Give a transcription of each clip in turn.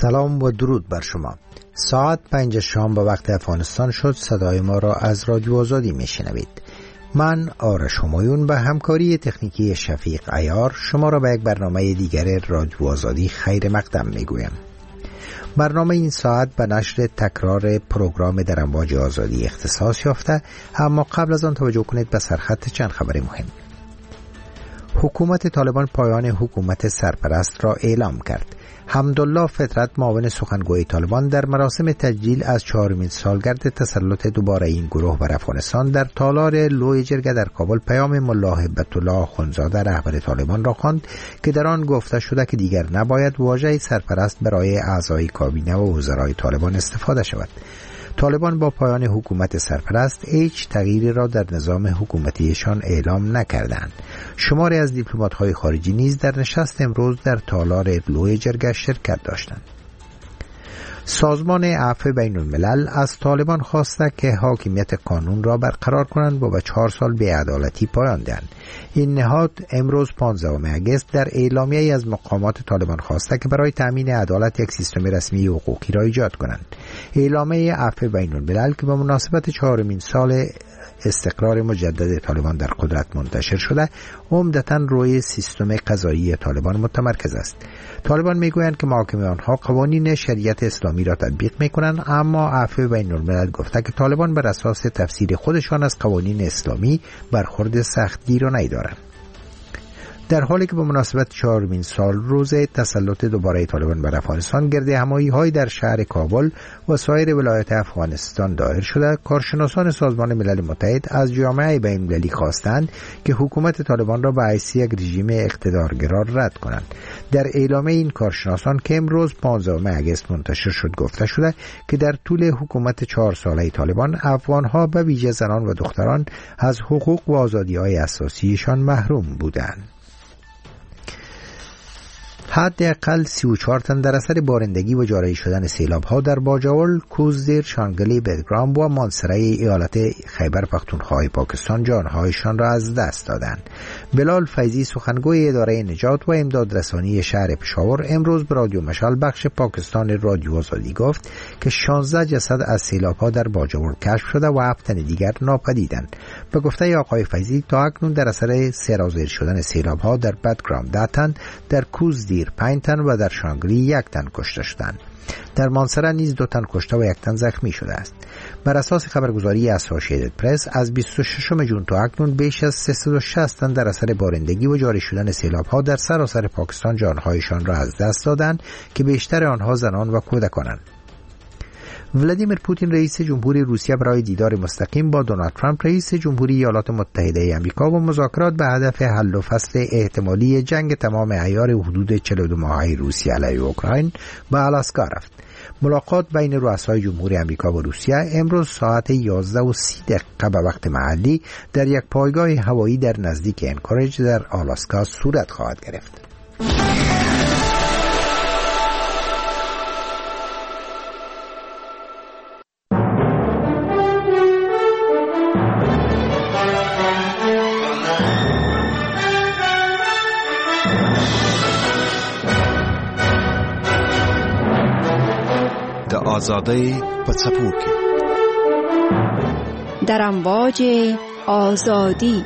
سلام و درود بر شما. ساعت 5 شام به وقت افغانستان شد. صدای ما را از رادیو آزادی میشنوید. من آرش همایون به همکاری تکنیکی شفیق عیار شما را به یک برنامه دیگر رادیو آزادی خیر مقدم میگویم. برنامه این ساعت به نشر تکرار پروگرام در امواج آزادی اختصاص یافته، اما قبل از آن توجه کنید به سرخط چند خبر مهم. حکومت طالبان پایان حکومت سرپرست را اعلام کرد. حمدالله فطرت معاون سخنگوی طالبان در مراسم تجلیل از 4مین سالگرد تسلط دوباره این گروه بر افغانستان در تالار لوی جرگه در کابل پیام ملا هیبت الله آخوندزاده رهبر طالبان را خواند که در آن گفته شده که دیگر نباید واژه سرپرست برای اعضای کابینه و وزرای طالبان استفاده شود. طالبان با پایان حکومت سرپرست هیچ تغییری را در نظام حکومتیشان اعلام نکردند. شماری از دیپلمات‌های خارجی نیز در نشست امروز در تالار لوی جرگه شرکت داشتند. سازمان عفو بین الملل از طالبان خواسته که حاکمیت قانون را برقرار کنند و به 4 سال بی‌عدالتی پایان دهند. این نهاد امروز 15 اگست در اعلامیه‌ای از مقامات طالبان خواسته که برای تامین عدالت یک سیستم رسمی حقوقی را ایجاد کنند. اعلامیه عفو بین الملل که به مناسبت 4مین سال استقرار مجدد طالبان در قدرت منتشر شده، عمدتاً روی سیستم قضایی طالبان متمرکز است. طالبان میگویند که محاکم آنها قوانین شریعت اسلامی را تطبیق میکنند، اما عفو بین الملل گفته که طالبان بر اساس تفسیر خودشان از قوانین اسلامی برخورد سختگیرانه‌ای دارند. در حالی که به مناسبت 4مین سال روز تسلط دوباره طالبان بر افغانستان گرد همایی‌های در شهر کابل و سایر ولایات افغانستان دایر شده، کارشناسان سازمان ملل متحد از جامعه بین‌المللی خواستند که حکومت طالبان را به حیث یک رژیم اقتدارگرا رد کنند. در اعلامیه این کارشناسان که امروز 15 اگست منتشر شد گفته شده که در طول حکومت 4 ساله طالبان افغان‌ها به ویژه زنان و دختران از حقوق و آزادی‌های اساسیشان محروم بودند. حداقل 34 تن در اثر بارندگی و جاری شدن سیلاب‌ها در باجاول، کوزدیر، شانگلی، بدگرام و مانسرای ایالت خیبر پختونخوا پاکستان جانهایشان را از دست دادند. بلال فیضی سخنگوی اداره نجات و امدادرسانی شهر پشاور امروز به رادیو مشال بخش پاکستان رادیو آزادی گفت که 16 جسد از سیلاب‌ها در باجاول کشف شده و 7 تن دیگر ناپدیدند. به گفته آقای فیضی تا اکنون در اثر سرازیر شدن سیلاب‌ها در بدگرام 10 تن، در کوزدیر 5 تن و در شانگلی 1 تن کشته شدند. در مانسره نیز 2 تن کشته و 1 تن زخمی شده است. بر اساس خبرگزاری اسوسییتد پرس از 26 ژوئن تا اکنون بیش از 360 تن در اثر بارندگی و جاری شدن سیلاب‌ها در سراسر پاکستان جانهایشان را از دست دادند که بیشتر آنها زنان و کودکانند. ولادیمیر پوتین رئیس جمهوری روسیه برای دیدار مستقیم با دونالد ترامپ رئیس جمهوری ایالات متحده آمریکا و مذاکرات به هدف حل و فصل احتمالی جنگ تمام عیار حدود 42 ماهه روسیه علیه اوکراین به آلاسکا رفت. ملاقات بین رؤسای جمهوری آمریکا و روسیه امروز ساعت 11:30 به وقت محلی در یک پایگاه هوایی در نزدیک انکورج در آلاسکا صورت خواهد گرفت. آزادی په څپو کې در امواج آزادی.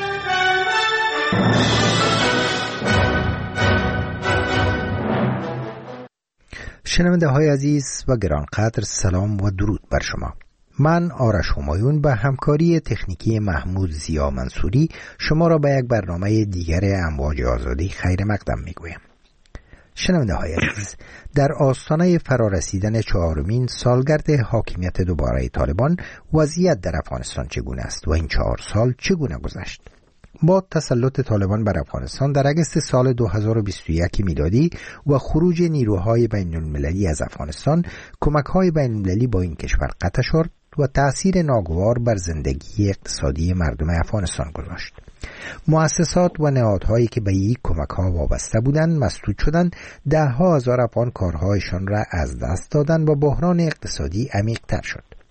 شنونده های عزیز و گرانقدر، سلام و درود بر شما. من آرش همایون به همکاری تکنیکی محمود زیا منصوری شما را به یک برنامه دیگر امواج آزادی خیر مقدم میگویم. شنونده های عزیز، در آستانه فرارسیدن 4مین سالگرد حاکمیت دوباره طالبان، وضعیت در افغانستان چگونه است و این 4 سال چگونه گذشت؟ با تسلط طالبان بر افغانستان در اگست سال 2021 میلادی و خروج نیروهای بین المللی از افغانستان، کمک‌های بین المللی با این کشور قطع شد و تأثیر ناگوار بر زندگی اقتصادی مردم افغانستان گذاشت. مؤسسات و نهادهایی که به این کمک‌ها وابسته بودند مسدود شدند، 10,000 افغان کارهایشان را از دست دادند و بحران اقتصادی عمیق‌تر شد.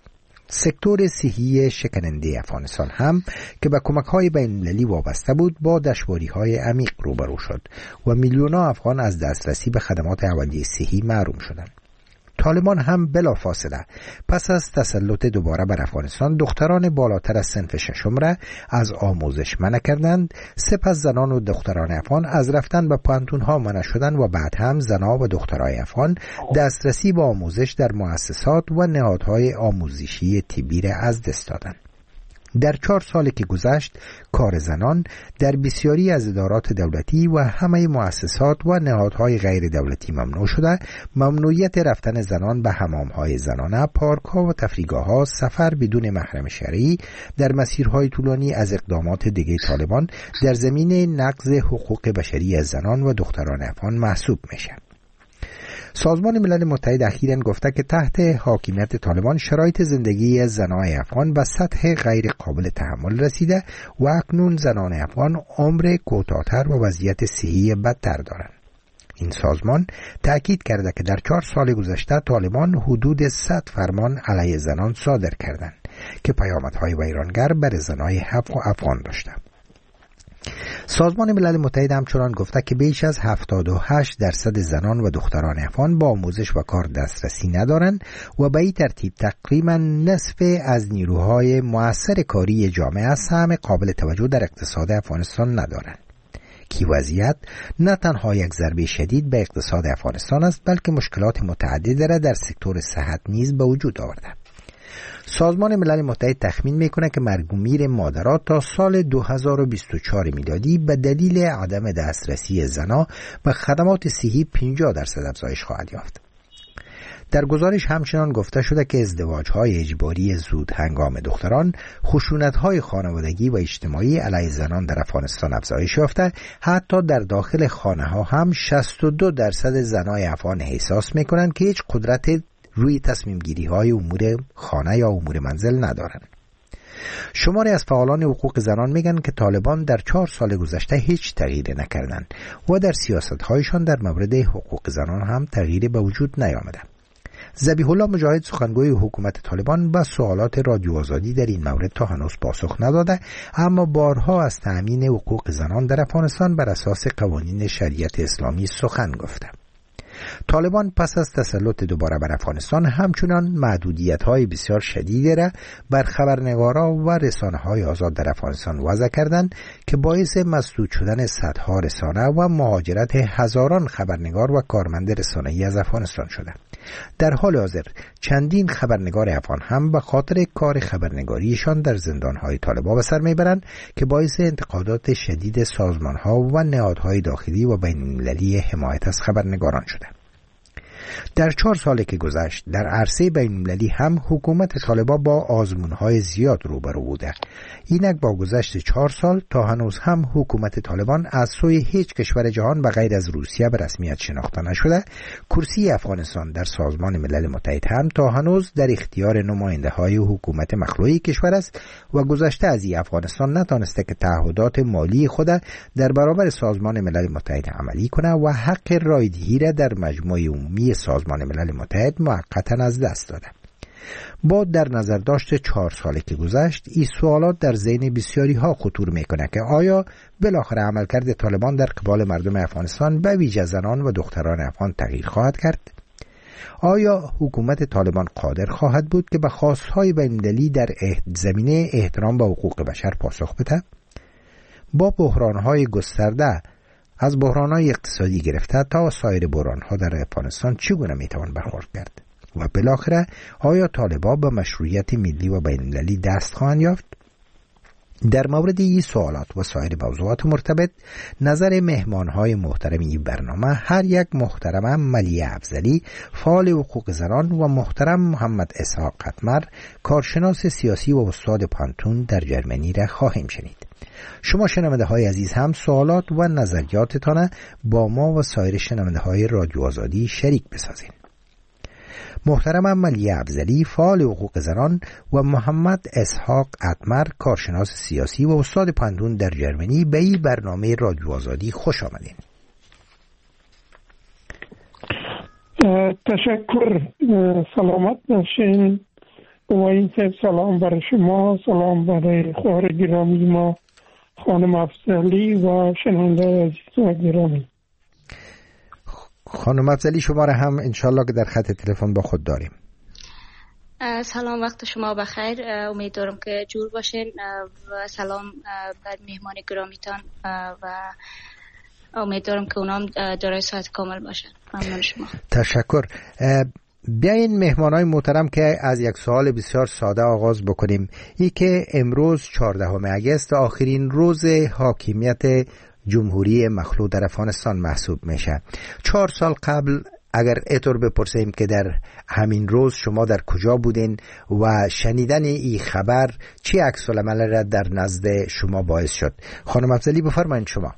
سکتور صحی شکننده افغانستان هم که به کمک‌های بین‌المللی وابسته بود با دشواری‌های عمیق روبرو شد و میلیون‌ها افغان از دسترسی به خدمات اولیه صحی محروم شدند. طالبان هم بلافاصله پس از تسلط دوباره بر افغانستان دختران بالاتر از صنف ششم را از آموزش منع کردند. سپس زنان و دختران افغان از رفتن به پانتون‌ها منع شدند و بعد هم زنان و دخترای افغان دسترسی به آموزش در مؤسسات و نهادهای آموزشی طبی را از دست دادند. در 4 سالی که گذشت کار زنان در بسیاری از ادارات دولتی و همه مؤسسات و نهادهای غیر دولتی ممنوع شده. ممنوعیت رفتن زنان به حمامهای زنانه، پارک‌ها و تفریحگاه‌ها، سفر بدون محرم شرعی در مسیرهای طولانی از اقدامات دیگر طالبان در زمینه نقض حقوق بشری از زنان و دختران افغان محسوب میشن. سازمان ملل متحد اخیراً گفته که تحت حاکمیت طالبان شرایط زندگی زنان افغان به سطح غیر قابل تحمل رسیده و اکنون زنان افغان عمر کوتاه‌تر و وضعیت صحی بدتر دارند. این سازمان تأکید کرده که در 4 سال گذشته طالبان حدود 100 فرمان علیه زنان صادر کردند که پیامدهای ویرانگر بر زنان افغان داشته. سازمان ملل متحد همچنان گفته که بیش از 78% زنان و دختران افغان با آموزش و کار دسترسی ندارند و به این ترتیب تقریبا نصف از نیروهای مؤثر کاری جامعه سهم قابل توجه در اقتصاد افغانستان ندارند. کی وضعیت نه تنها یک ضربه شدید به اقتصاد افغانستان است بلکه مشکلات متعددی را در سکتور صحت نیز به وجود آورده. سازمان ملل متحد تخمین میکنه که مرگ و میر مادرات تا سال 2024 میلادی به دلیل عدم دسترسی زنان به خدمات صحی 50% افزایش خواهد یافت. در گزارش همچنان گفته شده که ازدواج‌های اجباری زود هنگام دختران، خشونت‌های خانوادگی و اجتماعی علیه زنان در افغانستان افزایش یافته. حتی در داخل خانه‌ها هم 62% زنان افغان احساس میکنند که هیچ قدرت روی تصمیم گیری های امور خانه یا امور منزل ندارند. شماری از فعالان حقوق زنان میگن که طالبان در 4 سال گذشته هیچ تغییری نکردند و در سیاست هایشان در مورد حقوق زنان هم تغییری به وجود نیامده. ذبیح الله مجاهد سخنگوی حکومت طالبان به سوالات رادیو آزادی در این مورد تا هنوز پاسخ نداده، اما بارها از تأمین حقوق زنان در افغانستان بر اساس قوانین شریعت اسلامی سخن گفته. طالبان پس از تسلط دوباره بر افغانستان همچنان محدودیت‌های بسیار شدیدی را بر خبرنگاران و رسانه‌های آزاد در افغانستان وضع کردند که باعث مسدود شدن صدها رسانه و مهاجرت هزاران خبرنگار و کارمند رسانه‌ای از افغانستان شده. در حال حاضر چندین خبرنگار افغان هم به خاطر کار خبرنگاریشان در زندان‌های طالبان به سر میبرند که باعث انتقادات شدید سازمان‌ها و نهادهای داخلی و بین‌المللی حمایت از خبرنگاران شده. در 4 سالی که گذشت در عرصه بین‌المللی هم حکومت طالبان با آزمون‌های زیاد روبرو بوده. اینک با گذشت 4 سال تا هنوز هم حکومت طالبان از سوی هیچ کشور جهان به غیر از روسیه به رسمیت شناخته نشده. کرسی افغانستان در سازمان ملل متحد هم تا هنوز در اختیار نماینده‌های حکومت مخلوعی کشور است و گذشته از این افغانستان نتانسته که تعهدات مالی خود در برابر سازمان ملل متحد عملی کنه و حق رایدهی را در مجمع عمومی سازمان ملل متحد موقتا از دست داده. با در نظر داشت 4 سالی که گذشت این سوالات در ذهن بسیاری ها خطور میکنه که آیا بالاخره عملکرد طالبان در قبال مردم افغانستان به ویژه زنان و دختران افغان تغییر خواهد کرد؟ آیا حکومت طالبان قادر خواهد بود که به خواستهای بین‌المللی در زمینه احترام به حقوق بشر پاسخ بده؟ با بحرانهای گسترده از بحرانهای اقتصادی گرفته تا سایر بحرانها در افغانستان چگونه میتوان برخورد کرد؟ و بالاخره آیا طالبان به مشروعیت ملی و بین‌المللی دست خواهند یافت؟ در مورد این سوالات و سایر موضوعات مرتبط نظر مهمانهای محترم این برنامه هر یک محترم ملیه افضلی فعال حقوق زنان و محترم محمد اسحاق قطمر کارشناس سیاسی و استاد پانتون در جرمنی را خواهیم شنید. شما شنونده های عزیز هم سوالات و نظریاتتان با ما و سایر شنونده های رادیو آزادی شریک بسازین. محترم ملیه افضلی فعال حقوق زنان و محمد اسحاق قطمر کارشناس سیاسی و استاد پانتون در جرمنی به این برنامه رادیو آزادی خوش آمدین. تشکر. سلامت باشین. و اینکه سلام برای شما، سلام برای خواهر گرامی ما خانم افضلی و شنونده عزیز و گرامی. خانم افضلی شما را هم انشالله که در خط تلفن با خود داریم. سلام، وقت شما بخیر. امیدوارم که جور باشین و سلام بر مهمان گرامیتان و امیدوارم که اونام دارای صحت کامل باشن. ممنون شما. تشکر. بیاین مهمانای محترم که از یک سوال بسیار ساده آغاز بکنیم. ای که امروز 14 اگست آخرین روز حاکمیت جمهوری مخلوع در افغانستان محسوب میشه. 4 سال قبل اگر اینطور بپرسیم که در همین روز شما در کجا بودین و شنیدن این خبر چی عکس العمل را در نزد شما باعث شد؟ خانم افضلی بفرمایید شما.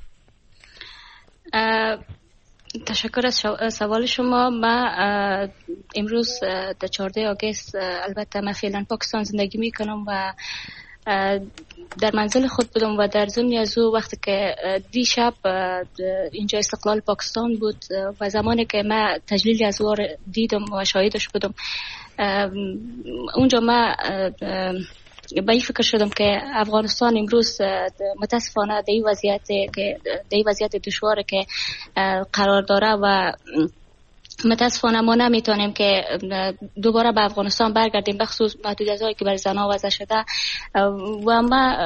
تشکر از سوال شما. ما امروز در 14 آگوست البته من فعلا پاکستان زندگی میکنم و در منزل خود بودم و در ضمن از او وقتی که دیشب اینجا استقلال پاکستان بود و زمانی که من تجلیل از او دیدم و شاهدش بودم، اونجا من به این فکر شدم که افغانستان امروز متاسفانه در این وضعیت دشواری که قرار داره و متاسفانه ما نمیتونیم که دوباره به افغانستان برگردیم، به خصوص محدودیت‌هایی که بر زنان وضع شده و ما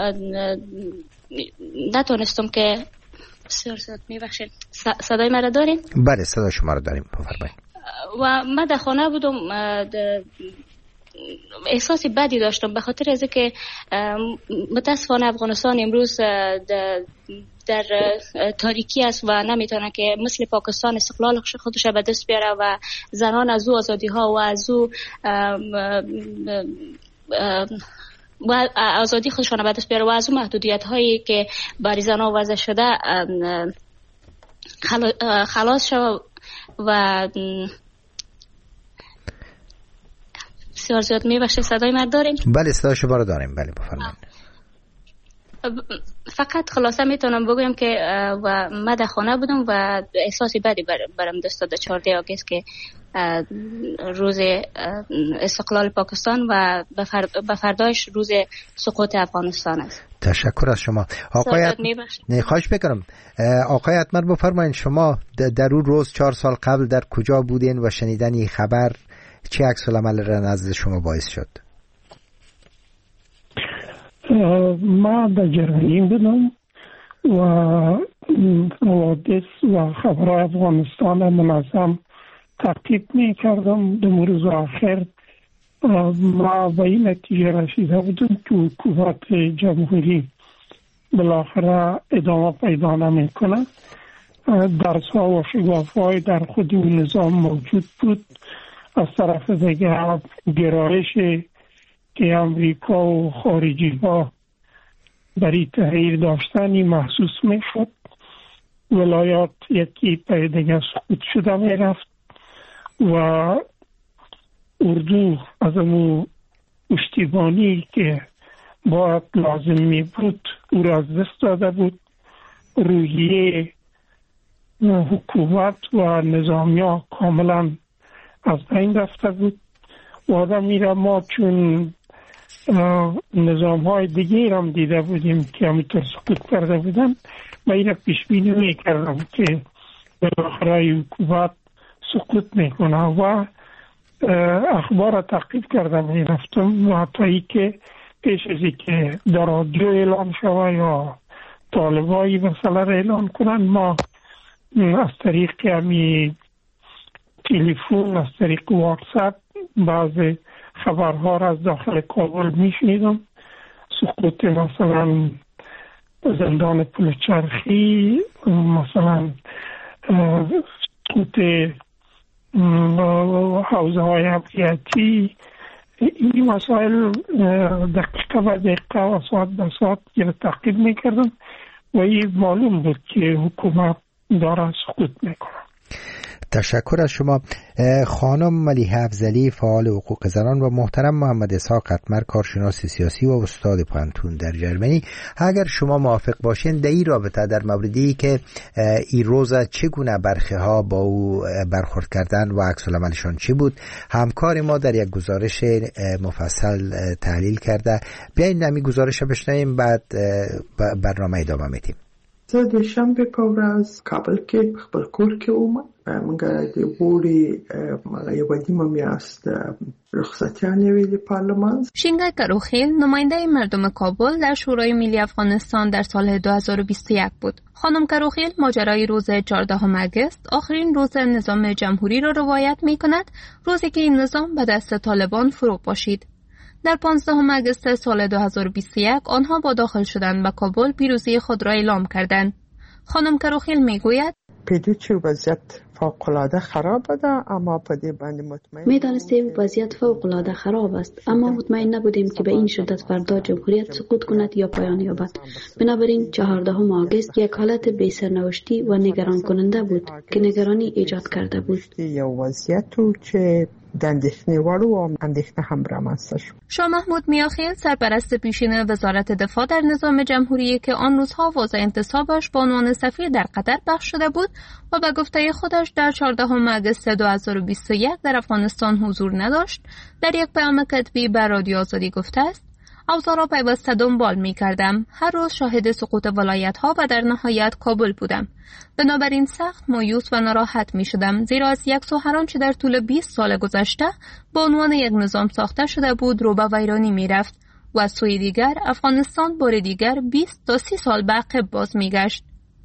نتونستم که میبخشید صدای مرا دارین؟ بله صدای شما را داریم، بفرمایید. و من در خانه بودم، احساس بدی داشتم به خاطر از که متاسفانه افغانستان امروز در تاریکی است و نمیتونه که مثل پاکستان استقلال خودش به دست بیاره و زنان از او آزادی ها و از او و آزادی خودشان به دست بیاره و از او محدودیت هایی که برای زنان وضع شده خلاص شود و بسیار زیاد میبخشید. صدای من داریم؟ بله صدای شما رو داریم، بله بفرمایید. فقط خلاصه میتونم بگویم که و من در خانه بودم و احساسی بدی برم دست داد 14 آگوست که روز استقلال پاکستان و به فرداش روز سقوط افغانستان است. تشکر از شما. آقای خواهش بکنم آقای اتمر بفرمایید شما در اون روز 4 سال قبل در کجا بودین و شنیدن این خبر چه عکس العمل را نزد شما باعث شد؟ ما در جرمنی بودم و حوادث و خبرهای افغانستان منظم تعقیب می کردم. در روز آخر ما به این نتیجه رسیده بودم که حکومت جمهوری بالاخره ادامه پیدا نمی کنه. درس‌ها و شگاف‌های در خود نظام موجود بود. از طرف دیگر گرایش که امریکا و خارجی ها برای تغییر داشتنی محسوس می شد. ولایات یکی پای دیگر سقوط شده می رفت و اردو از اون پشتیبانی که باید لازم می بود او را از دست داده بود. روحیه حکومت و نظامیا کاملا از بین رفته بود و آدم میره. ما چون نظام های دیگه هم دیده بودیم که همینطور سقوط کرده بودن، من این پیش بینی میکردم که بالاخره حکومت سقوط میکنه و اخبار را تعقیب کردم میرفتم و حتی ای که پیش ازی که در رادیو اعلان شوه یا طالبایی مثلا را اعلان کنن، ما از طریق همی تلفن، از طریق واتساپ بعض خبرها را از داخل کابل میشنیدم. سقوط مثلا زندان پلچرخی، مثلا سقوط حوزه های امنیتی، این مسائل دقیقه و دقیقه و ساعت به ساعت تعقیب میکردم و این معلوم بود که حکومت داره سقوط میکنه. تشکر از شما خانم ملیحه افضلی، فعال حقوق زنان، و محترم محمد اسحاق قطمر، کارشناس سیاسی و استاد پانتون در جرمنی. اگر شما موافق باشین در این رابطه، در موردی که این روز چگونه برخی ها با او برخورد کردن و عکس العملشان چی بود، همکار ما در یک گزارش مفصل تحلیل کرده. بیاین نمی گزارش بشنویم، بعد برنامه ادامه میدیم. زه د شنبه په ورځ کابل کې خپل کور کې وم. موږ د وړي یوه نیمه میاشت رخصتیانې وې د پارلمان. شینگای کروخیل، نماینده مردم کابل در شورای ملی افغانستان در سال 2021 بود. خانم کروخیل ماجرای روز 14 اگست، آخرین روز نظام جمهوری را روایت می کند، روزی که این نظام به دست طالبان فرو پاشید. در 15 اگست سال 2021 آنها با داخل شدن به کابل پیروزی خود را اعلام کردند. خانم کروخیل میگوید پیدوچی وضعیت فوق‌العاده خراب ده، اما په دې باندې مطمئن می‌دانستیم وضعیت فوق‌العاده خراب است، اما مطمئن نبودیم که به این شدت فردا جمهوریت سقوط کند یا پایان یابد. بنابراین 14 آگوست یک حالت بی‌سرنوشتی و نگران کننده بود که نگرانی ایجاد کرده بود. یو وضعیتو چې د اندېښنې وړ و، اندېښنه هم رامنځته شو. شاه محمود میاخیل، سرپرست پیشین وزارت دفاع در نظام جمهوری که آن روزها وضع انتصابش به عنوان سفیر در قطر پخش شده بود و به گفته خودش در 14 آگوست 2021 در افغانستان حضور نداشت، در یک پیام کتبی به رادیو آزادی گفته است: اوضاع را پیوسته دنبال می کردم. هر روز شاهد سقوط ولایت ها و در نهایت کابل بودم. بنابراین سخت مایوس و ناراحت می شدم، زیرا از یک سو هر آنچه در طول 20 سال گذشته به عنوان یک نظام ساخته شده بود رو به ویرانی می رفت و از سوی دیگر افغانستان بار دیگر 20 تا 30 سال به عقب باز می گشت.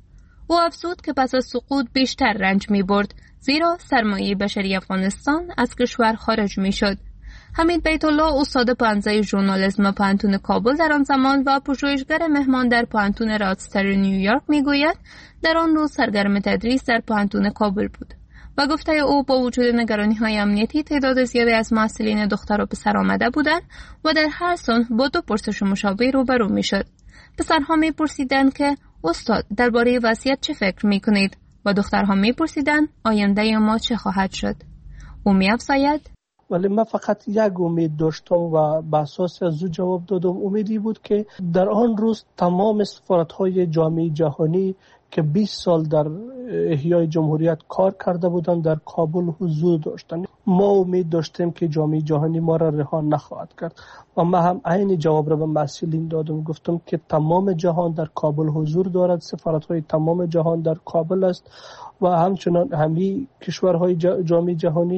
او افزود که پس از سقوط بیشتر رنج می برد، زیرا سرمایه بشری افغانستان از کشور خارج می شد. حمید بیت الله، استاد پانزه ژورنالیسم پانتون کابل در آن زمان و پژوهشگر مهمان در پانتون رادستر نیویورک میگوید در آن روز سرگرم تدریس در پانتون کابل بود و گفته او با وجود نگرانی‌های امنیتی تعداد زیادی از محصلین دختر و پسر آمده بودند و در هر سال با دو پرسش مشابه روبرو میشد. پسرها میپرسیدند که استاد درباره وضعیت چه فکر میکنید و دخترها میپرسیدند آینده ما چه خواهد شد. او می‌افزاید: ولی من فقط یک امید داشتم و به اساس از او جواب دادم. امیدی بود که در آن روز تمام سفارت‌های جامعه جهانی که 20 سال در احیای جمهوریت کار کرده بودند در کابل حضور داشتند. ما امید داشتیم که جامعه جهانی ما را رها نخواهد کرد و من هم عین جواب را به مسئولین دادم. گفتم که تمام جهان در کابل حضور دارد، سفارت‌های تمام جهان در کابل است و همچنان همه کشورهای جامعه جهانی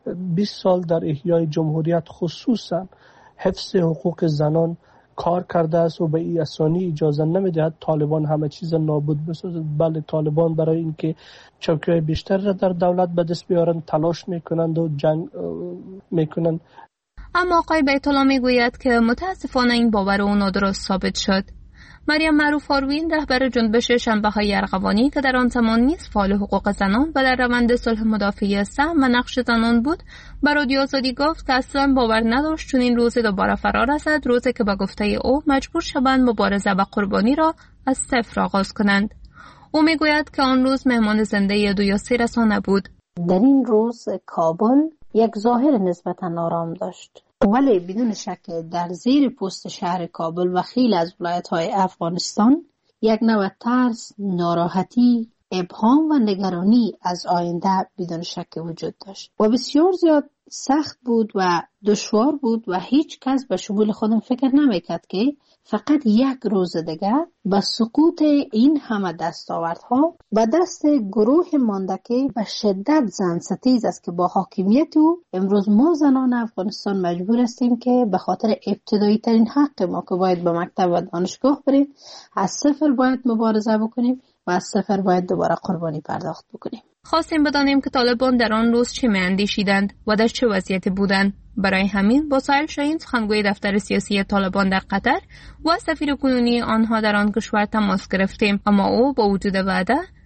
20 سال در احیای جمهوریت خصوصا حفظ حقوق زنان کار کرده است و به این اسانی اجازه نمیدهد طالبان همه چیز نابود بسازد. بله، طالبان برای اینکه چوکی‌های بیشتر را در دولت به دست بیارند تلاش میکنند و جنگ میکنند. اما آقای بیت الله میگوید که متاسفانه این باور او نادرست ثابت شد. مریم معروف آروین، رهبر جنبش شنبه‌های ارغوانی که در آن زمان نیز فعال حقوق زنان و در روند صلح مدافعی سهم و نقش زنان بود، به رادیو آزادی گفت که اصلا باور نداشت چون این روز دوباره فرا رسد، روزی که به گفته او مجبور شوند مبارزه و قربانی را از صفر آغاز کنند. او میگوید که آن روز مهمان زنده 2 یا 3 رسانه بود. در این روز کابل یک ظاهر نسبتا آرام داشت، ولی بدون شک در زیر پوست شهر کابل و خیلی از ولایت‌های افغانستان یک نوع ترس، ناراحتی، ابهام و نگرانی از آینده بدون شک وجود داشت و بسیار زیاد سخت بود و دشوار بود و هیچ کس به شمول خودم فکر نمیکرد که فقط یک روز دیگر با سقوط این همه دستاوردها به دست گروه مانده که به شدت زن ستیز است که با حاکمیت او امروز ما زنان افغانستان مجبور هستیم که به خاطر ابتدایی ترین حق ما که باید به مکتب و دانشگاه بریم از صفر باید مبارزه بکنیم و از صفر باید دوباره قربانی پرداخت بکنیم. خواستیم بدانیم که طالبان در آن روز چه می‌اندیشیدند و در چه وضعیتی بودند. برای همین با سایل شاهین، سخنگوی دفتر سیاسی طالبان در قطر و سفیر کنونی آنها در آن کشور تماس گرفتیم، اما او با وجود وعده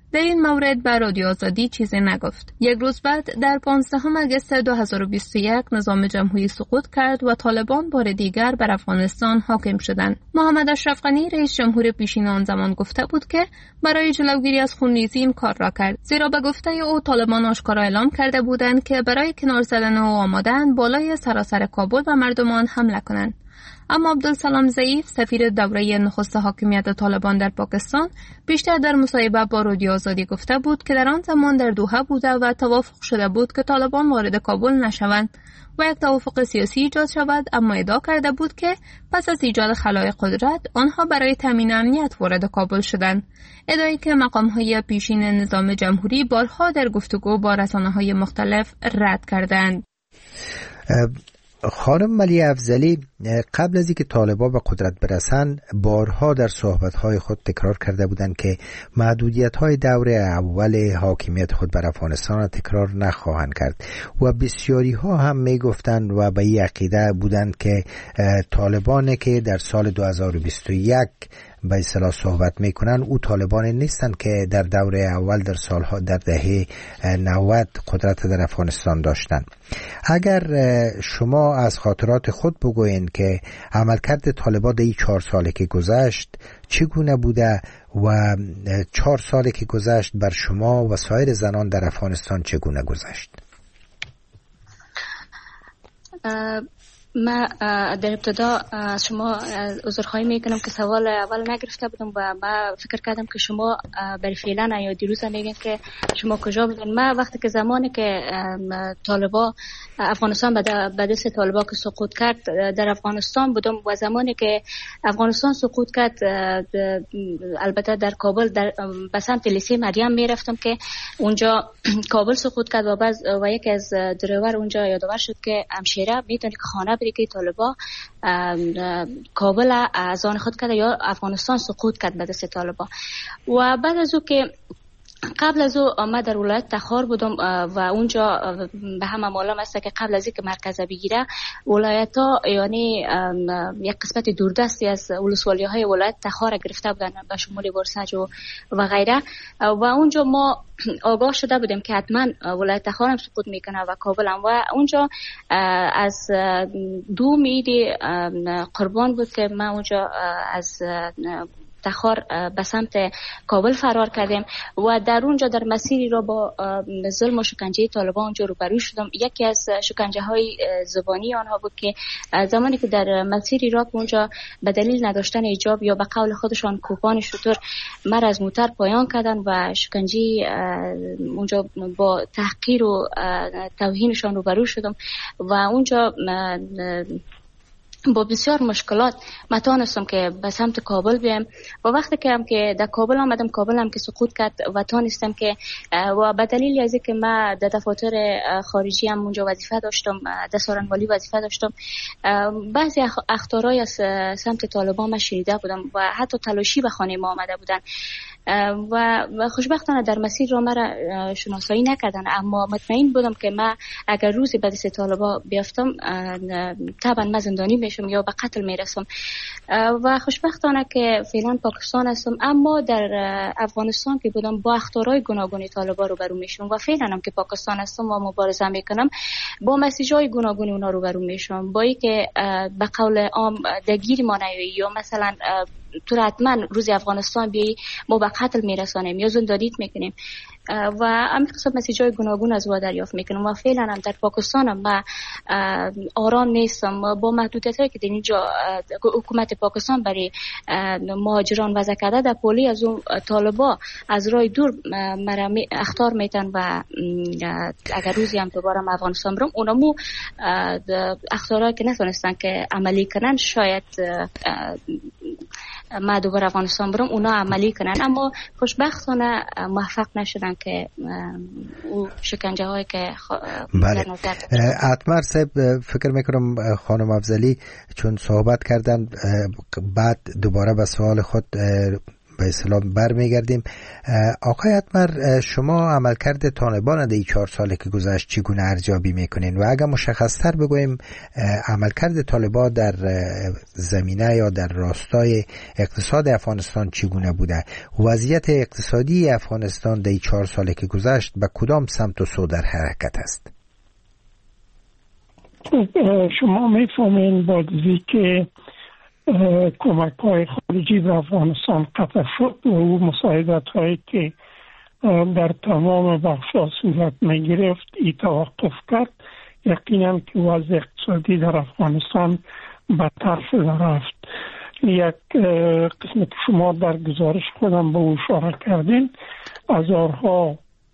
در این مورد به رادیو آزادی چیزی نگفت. یک روز بعد در 15 آگوست 2021 نظام جمهوری سقوط کرد و طالبان بار دیگر بر افغانستان حاکم شدند. محمد اشرف غنی رئیس جمهور پیشین آن زمان گفته بود که برای جلوگیری از خونریزی این کار را کرد، زیرا به گفته او طالبان آشکارا اعلام کرده بودند که برای کنار زدن او آماده‌اند بالای سراسر کابل و مردمان حمله کنند. اما عبدالسلام ضعیف سفیر دوره نخست حاکمیت طالبان در پاکستان بیشتر در مصاحبه با رادیو آزادی گفته بود که در آن زمان در دوحه بوده و توافق شده بود که طالبان وارد کابل نشوند و یک توافق سیاسی ایجاد شود، اما ادعا کرده بود که پس از ایجاد خلای قدرت آنها برای تامین امنیت وارد کابل شدند، ادعایی که مقام‌های پیشین نظام جمهوری بارها در گفتگو با رسانه‌های مختلف رد کردند. خانم ملی افضلی قبل از اینکه طالبان به قدرت برسند بارها در صحبت‌های خود تکرار کرده بودند که محدودیت‌های دوره اول حاکمیت خود بر افغانستان را تکرار نخواهند کرد و بسیاری‌ها هم می‌گفتند و به این عقیده بودند که طالبانی که در سال 2021 به اصطلاح صحبت میکنن او طالبان نیستند که در دوره اول در سالها در دهه 90 قدرت در افغانستان داشتند. اگر شما از خاطرات خود بگوین که عملکرد طالبان در این 4 سالی که گذشت چگونه بوده و 4 سالی که گذشت بر شما و سایر زنان در افغانستان چگونه گذشت؟ من در ابتدا از شما عذرخواهی میکنم که سوال اول نگرفته بودم و من فکر کردم که شما برای فعلا یا دیروز میگن که شما کجا بودین. من وقتی که زمانی که طالبان افغانستان به دست طالبان که سقوط کرد در افغانستان بودم و زمانی که افغانستان سقوط کرد البته در کابل به سمت لیسه مریم میرفتم که اونجا کابل سقوط کرد و یکی از دریور اونجا یادآور شد که همشیره میتونه که خانه بری که طالبان کابل از آن خود کرده یا افغانستان سقوط کرد به دست طالبان. و بعد از او که قبل از او ما در ولایت تخار بودم و اونجا به همه معلوم است که قبل از اینکه مرکز بگیره ولایت ها یعنی یک قسمت دوردستی از ولسوالی های ولایت تخار گرفته بودن به شمول برسج و غیره و اونجا ما آگاه شده بودیم که حتما ولایت تخار هم سقوط میکنه و کابل هم و اونجا از 2 مید قربان بود که ما اونجا از تخار به سمت کابل فرار کردیم و در اونجا در مسیری را با ظلم و شکنجه طالبان اونجا روبرو شدم. یکی از شکنجه های زبانی آنها بود که زمانی که در مسیری را اونجا به دلیل نداشتن حجاب یا به قول خودشان کوپان شتر مر از موتر پایان کردن و شکنجه اونجا با تحقیر و توهینشان روبرو شدم و اونجا با بسیار مشکلات ما تانستم که به سمت کابل بیام و وقتی که در کابل آمدم کابل هم که سقوط کرد و تانستم که و به دلیل از اینکه ما در دفاتر خارجی هم اونجا وظیفه داشتم، در سارنوالی وظیفه داشتم، بعضی اخطارهای از سمت طالبان ما شنیده بودم و حتی تلاشی به خانه ما آمده بودن و خوشبختانه در مسیر را مرا شناسایی نکردن، اما مطمئن بودم که ما اگر روزی به دست طالبان بیافتم طبعا من زندانی میشم یا به قتل میرسم و خوشبختانه که فعلا پاکستان هستم، اما در افغانستان که بودم با اخطارهای گوناگون طالبان روبرو میشم و فعلا هم که پاکستان هستم و مبارزه میکنم با مسیج‌های گوناگون اونا روبرو میشم، با اینکه به قول عام درگیر ما نیایی یا مثلا تو حتما روز افغانستان بیایی ما به قتل میرسانیم یا زندانیت میکنیم و همین قسم مسیج‌های گوناگون از او دریافت میکنم و فعلا هم در پاکستان هم من آرام نیستم با محدودیت‌هایی که در اینجا حکومت پاکستان برای مهاجران وضع کرده. در پولی از اون طالبا از راه دور مرا اخطار میتن و اگر روزی هم دوباره من افغانستان برم اونمو اخطارهایی که نتونستن که عملی کنن شاید ما دوباره افغانستان برم اونا عملی کنن، اما خوشبختانه موفق نشدن که او شکنجه هایی که بله. اتمر صاحب فکر میکنم خانم افضلی چون صحبت کردن بعد دوباره به سوال خود به اصطلاح برمیگردیم. آقای اتمر، شما عملکرد طالبان در 4 ساله که گذشت چگونه ارزیابی میکنین و اگر مشخص‌تر بگویم عملکرد طالبان در زمینه یا در راستای اقتصاد افغانستان چگونه بوده؟ وضعیت اقتصادی افغانستان در 4 ساله که گذشت به کدام سمت و سو در حرکت است؟ شما میفهمین بازی که کمک های خارجی به افغانستان قطع شد و او مساعدت هایی که در تمام بخش ها صورت می گرفت ای توقف کرد. یقینا که وضع اقتصادی در افغانستان بدتر شده رفت. یک قسم که شما در گزارش خودم به او اشاره کردین، هزارها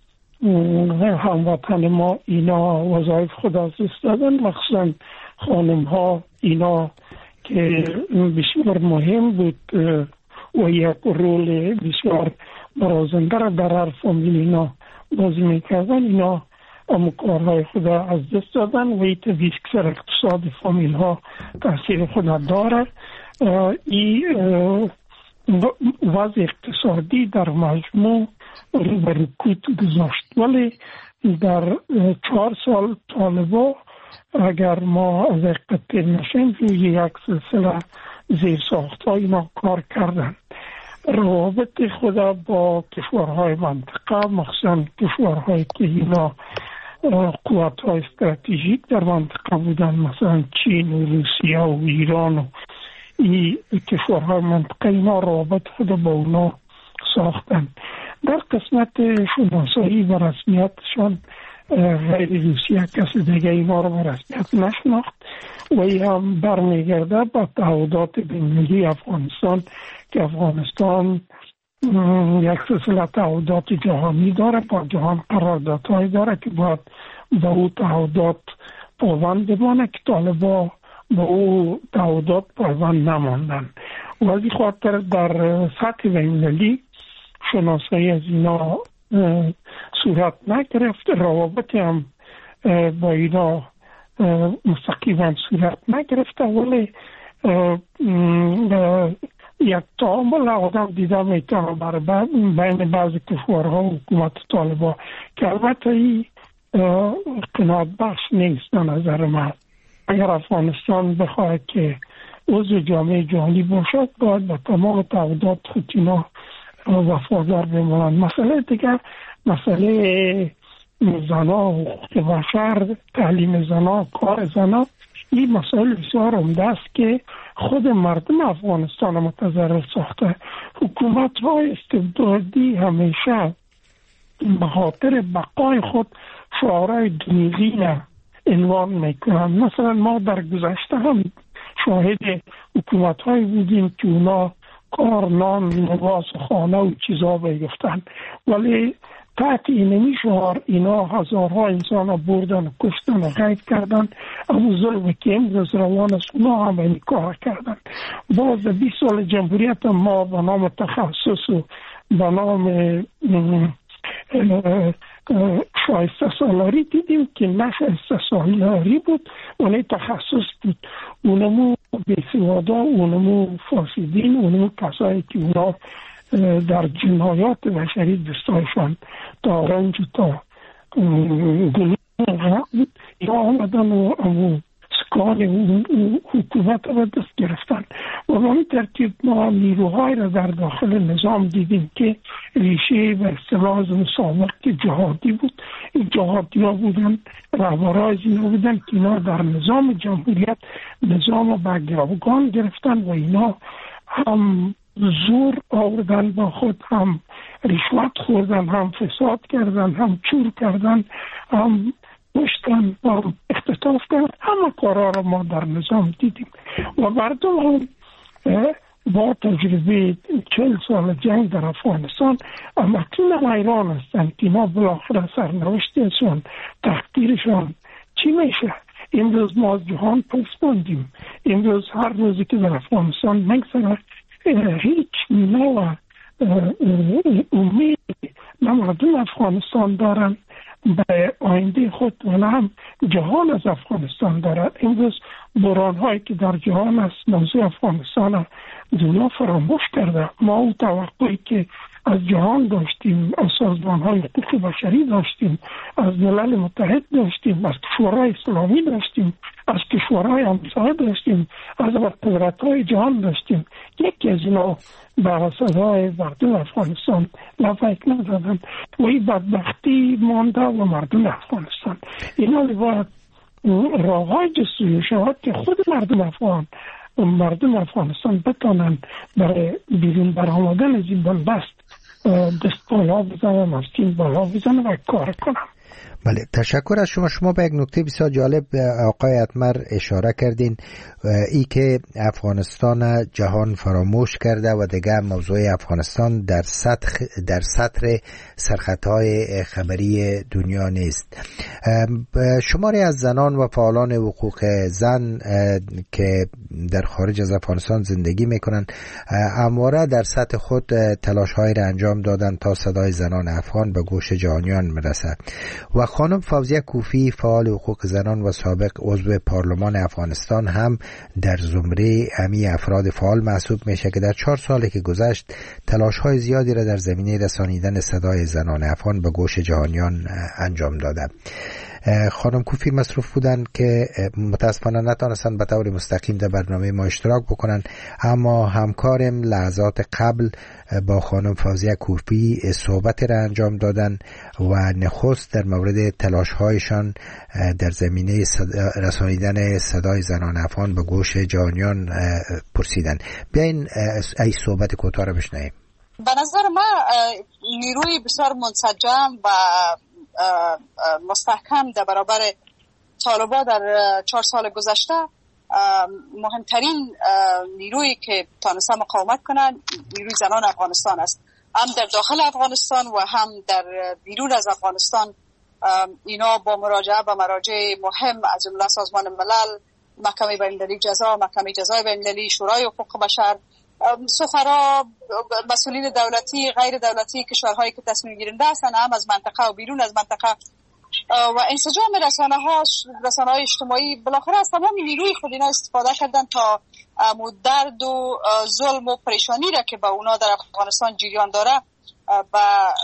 هموطن ما اینا وظایف خود از دست دادن، مخصوصا خانم ها اینا که بسیار مهم بود و یک رول بسیار برازنده را در هر فامیل اینا بازی میکردن، اینا کارهای خود از دست دادن و این طبیعی که سر اقتصاد فامیل ها تاثیر خود داره. این وضع اقتصادی در مجموع رو به رکود گذاشت، ولی در 4 سال طالبا اگر ما از اقتصاد نشیم روی یک سلسله زیر ساخت های اینا کار کردن. روابط خدا با کشورهای منطقه، مخصوصا کشورهایی که اینا قوت های استراتژیک در منطقه بودن، مثلا چین و روسیه و ایران و این کشورهای منطقه، اینا روابط خدا با اونا ساختن. در قسمت شناسایی و رسمیتشان غیر روسیه کسی دیگه اینا رو به رسمیت نشناخت و این هم برمیگرده با تعهدات بین‌المللی افغانستان که افغانستان یک سلسله تعهدات جهانی داره، با جهان قراردادهایی داره که باید به او تعهدات پابند بمانه که طالبان به او تعهدات پابند نماندن و از این خاطر در سطح بین‌المللی شناسایی از اینا صورت نگرفت، روابط هم با اینا مستقیما صورت نگرفت، ولی یک تعامل آدم دیده میتونه برای بین بعضی کشورها و حکومت طالبان که البته این قناعت بخش نیست به نظر من. اگر افغانستان بخواهد که عضو جامعه جهانی باشد باید به تمام تعهدات خود اینا وفادار بمانند. مسئله دیگر مسئله زنا و حقوق بشر، تعلیم زنا، کار زنا، این مسائل بسیار عمده است که خود مردم افغانستان متضرر ساخته. حکومت های استبدادی همیشه به خاطر بقای خود شعارهای دروغین عنوان میکنند. مثلا ما در گذشته هم شاهد حکومت های بودیم که اونا کار، نان، لباس، خانه و چیزا بگفتن، ولی تحت اینمی شعار اینا هزارها انسان ها بردن و کشتن و غیب کردن. اما ظلم که امروز روان است اونا هم این کار کردن. باز 20 سال جمهوریت ما به نام تخصص و به نام شایسته سالاری دیدیم که نه شایسته سالاری بود ولی تخصص بود. اونمو بیسوادا، اونمو فاسدین، اونمو کسایی که اونا در جنایات بشری دستایشان تا رنج تا گلوه بود یا آمدن و سکان حکومت را دست گرفتن و به این ترتیب ما نیروهای را در داخل نظام دیدیم که ریشه و اصطلاح مسابق که جهادی بود. این جهادی ها بودن، رهبرای اینا بودن که اینا در نظام جمهوریت نظام را به گروگان گرفتن و اینا هم زور آوردن با خود، هم رشوت خوردن، هم فساد کردن، هم چور کردن، هم پشتن و اختطاف کردن. همه کارها را ما در نظام دیدیم و مردم هم با تجربه 40 سال جنگ در افغانستان اکنون حیران هستند که ما بالاخره سرنوشتشان، تقدیرشان چی میشه. امروز ما از جهان پسپاندیم. امروز هر روزی که در افغانستان میگذره هیچ نوع امید نه مردم افغانستان دارن به آینده خود و هم جهان از افغانستان دارد. امروز بحران هایی که در جهان است موضوع افغانستان دنیا فراموش کرده. ما او توقعی که از جهان داشتیم، از سازمان های حقوق بشری داشتیم، از ملل متحد داشتیم، از کشورهای اسلامی داشتیم، از کشورهای همسایه داشتیم، از قدرت های جهان داشتیم. یکی از اینا به صدای مردم افغانستان لبیک نزدن و این بدبختی مانده و مردم افغانستان اینا باید راههای جستجو شود که خود مردم افغانستان بتانند برای بیرون برآمدن از این بنبست دست بالا بزنن، از این بالا بزنن و کار کنن. بله، تشکر از شما به یک نکته بسیار جالب آقای اتمر اشاره کردین، ای که افغانستان جهان فراموش کرده و دیگه موضوع افغانستان در سطر سرخطهای خبری دنیا نیست. شماری از زنان و فعالان حقوق زن که در خارج از افغانستان زندگی میکنن همواره در سطح خود تلاش‌هایی را انجام دادن تا صدای زنان افغان به گوش جهانیان برسد و خانم فوزیه کوفی فعال حقوق زنان و سابق عضو پارلمان افغانستان هم در زمره امی افراد فعال محسوب میشه که در 4 سالی که گذشت تلاش‌های زیادی را در زمینه رسانیدن صدای زنان افغان به گوش جهانیان انجام دادند. خانم کوفی مصروف بودن که متاسفانه نتونستن به طور مستقیم در برنامه ما اشتراک بکنن، اما همکارم لحظات قبل با خانم فوزیه کوفی صحبت را انجام دادن و نخست در مورد تلاش‌هایشان در زمینه رسانیدن صدای زنان افغان به گوش جهانیان پرسیدن. بیاین ای صحبت کوتاه را بشنویم. به نظر من نیروی بسیار منسجم و مستحکم در برابر طالبا در 4 سال گذشته، مهمترین نیرویی که تانسته مقاومت کنند نیروی زنان افغانستان است، هم در داخل افغانستان و هم در بیرون از افغانستان. اینا با مراجعه به مراجع مهم از جمله سازمان ملل، محکمه بین‌المللی جزا، محکمه جزای بین‌المللی، شورای حقوق بشر، سفرا، مسئولین دولتی، غیر دولتی، کشورهایی که تصمیم گیرنده هستند هم از منطقه و بیرون از منطقه و انسجام رسانه‌های اجتماعی، بالاخره از تمام نیروی خود اینا استفاده کردن تا درد و ظلم و پریشانی را که به اونا در افغانستان جریان داره و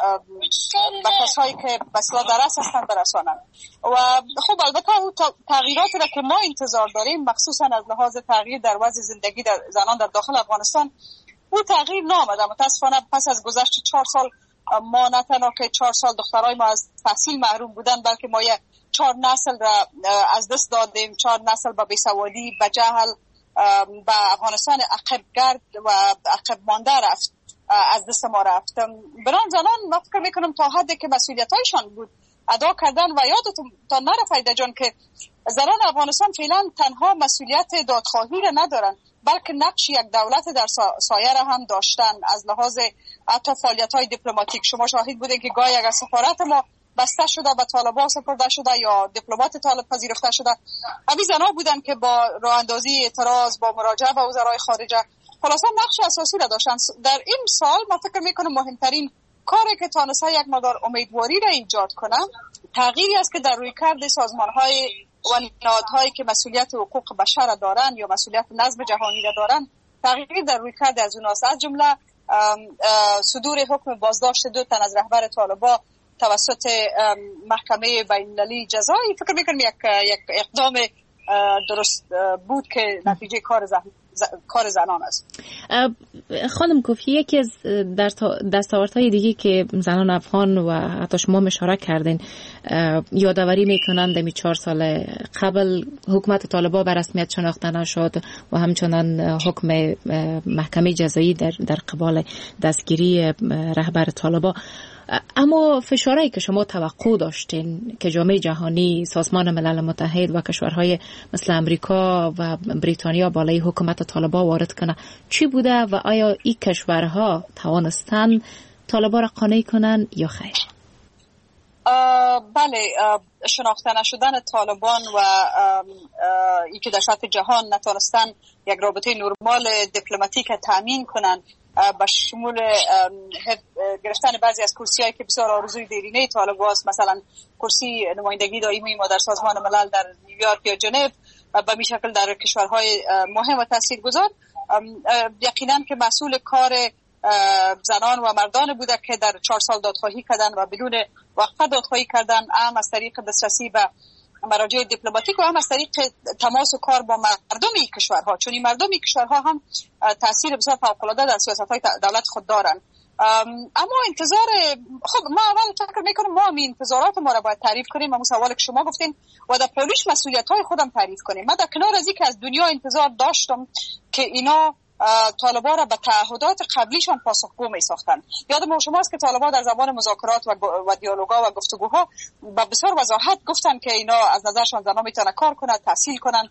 کسایی که بسیار درس هستن برسانن. و خب البته اون تغییراتی را که ما انتظار داریم، مخصوصا از لحاظ تغییر در وضع زندگی در زنان در داخل افغانستان، اون تغییر نامده. متاسفانه پس از گذشت 4 سال ما نه تنها که 4 سال دخترای ما از تحصیل محروم بودن، بلکه ما 4 نسل را از دست دادیم، 4 نسل به بیسوادی، به جهل، به افغانستان عقب گرد و عقب مانده رفت، از دست ما رفت. بران زنان ما فکر میکنم تا حدی که مسئولیتایشان بود ادا کردن و یادتون تا نرفته جان که زنان افغانستان فعلا تنها مسئولیت دادخواهی را ندارن، بلکه نقش یک دولت در سایه را هم داشتن از لحاظ حتی فعالیت‌های دیپلماتیک. شما شاهد بودین که گاهی اگر سفارت ما بسته شده به طالبان سپرده شده یا دیپلمات طالب پذیرفته شده، همین زنان بودن که با راه اندازی اعتراض، با مراجعه به وزرای خارجه خلاصا نقش اساسی را داشتن. در این سال من فکر میکنم مهمترین کاری که تانسته یک مقدار امیدواری را ایجاد کنه تغییری است که در رویکرد سازمان‌های و نهادهایی که مسئولیت حقوق بشر دارن یا مسئولیت نظم جهانی را دارن، تغییری در رویکرد از اوناست. از جمله صدور حکم بازداشت 2 تن از رهبر طالبان توسط محکمه بین‌المللی جزایی فکر میکنم یک اقدام درست بود که نتیجه کار زنان است. خانم کوفی، یکی از دستاوردهای دیگه که زنان افغان و حتی شما اشاره کردین یادآوری میکنند در 4 سال قبل حکومت طالبان به رسمیت شناخته نشد و همچنان حکم محکمه جزایی در قبال دستگیری رهبر طالبان. اما فشارهایی که شما توقع داشتین که جامعه جهانی، سازمان ملل متحد و کشورهای مثل امریکا و بریتانیا بالای حکومت طالبان وارد کنه چی بوده و آیا این کشورها توانستن طالبان را قانع کنن یا خیر؟ بله، شناخته نشدن طالبان و ای که در سطح جهان نتونستن یک رابطه نرمال دیپلماتیک تامین کنن به شمول گرفتن بعضی از کرسی‌هایی که بسیار آرزوی دیرینه طالبان است، مثلا کرسی نمایندگی دائمی ما در سازمان ملل در نیویورک یا ژنو، به این شکل در کشورهای مهم و تاثیرگذار، یقینا که مسئول کار زنان و مردان بوده که در 4 سال دادخواهی کردن و بدون وقفه دادخواهی کردن، هم از طریق دسترسی به مراجع دیپلماتیک و هم از طریق تماس و کار با مردم این کشورها، چون این مردم این کشورها هم تاثیر بسیار فوق‌العاده در سیاست‌های دولت خود دارن. اما انتظار، خب ما اول فکر میکنم ما همین انتظارات ما را باید تعریف کنیم، همون سوالی که شما گفتین، و در پولیش مسئولیت‌های خودم تعریف کنیم. من در کنار از اینکه از دنیا انتظار داشتم که اینا طالبان را به تعهدات قبلیشان پاسخگو می ساختن. یادم شماست که طالبان در زمان مذاکرات و دیالوگا و گفتگوها با بسیار وضاحت گفتن که اینا از نظرشان زنان میتونن کار کنن، تحصیل کنن،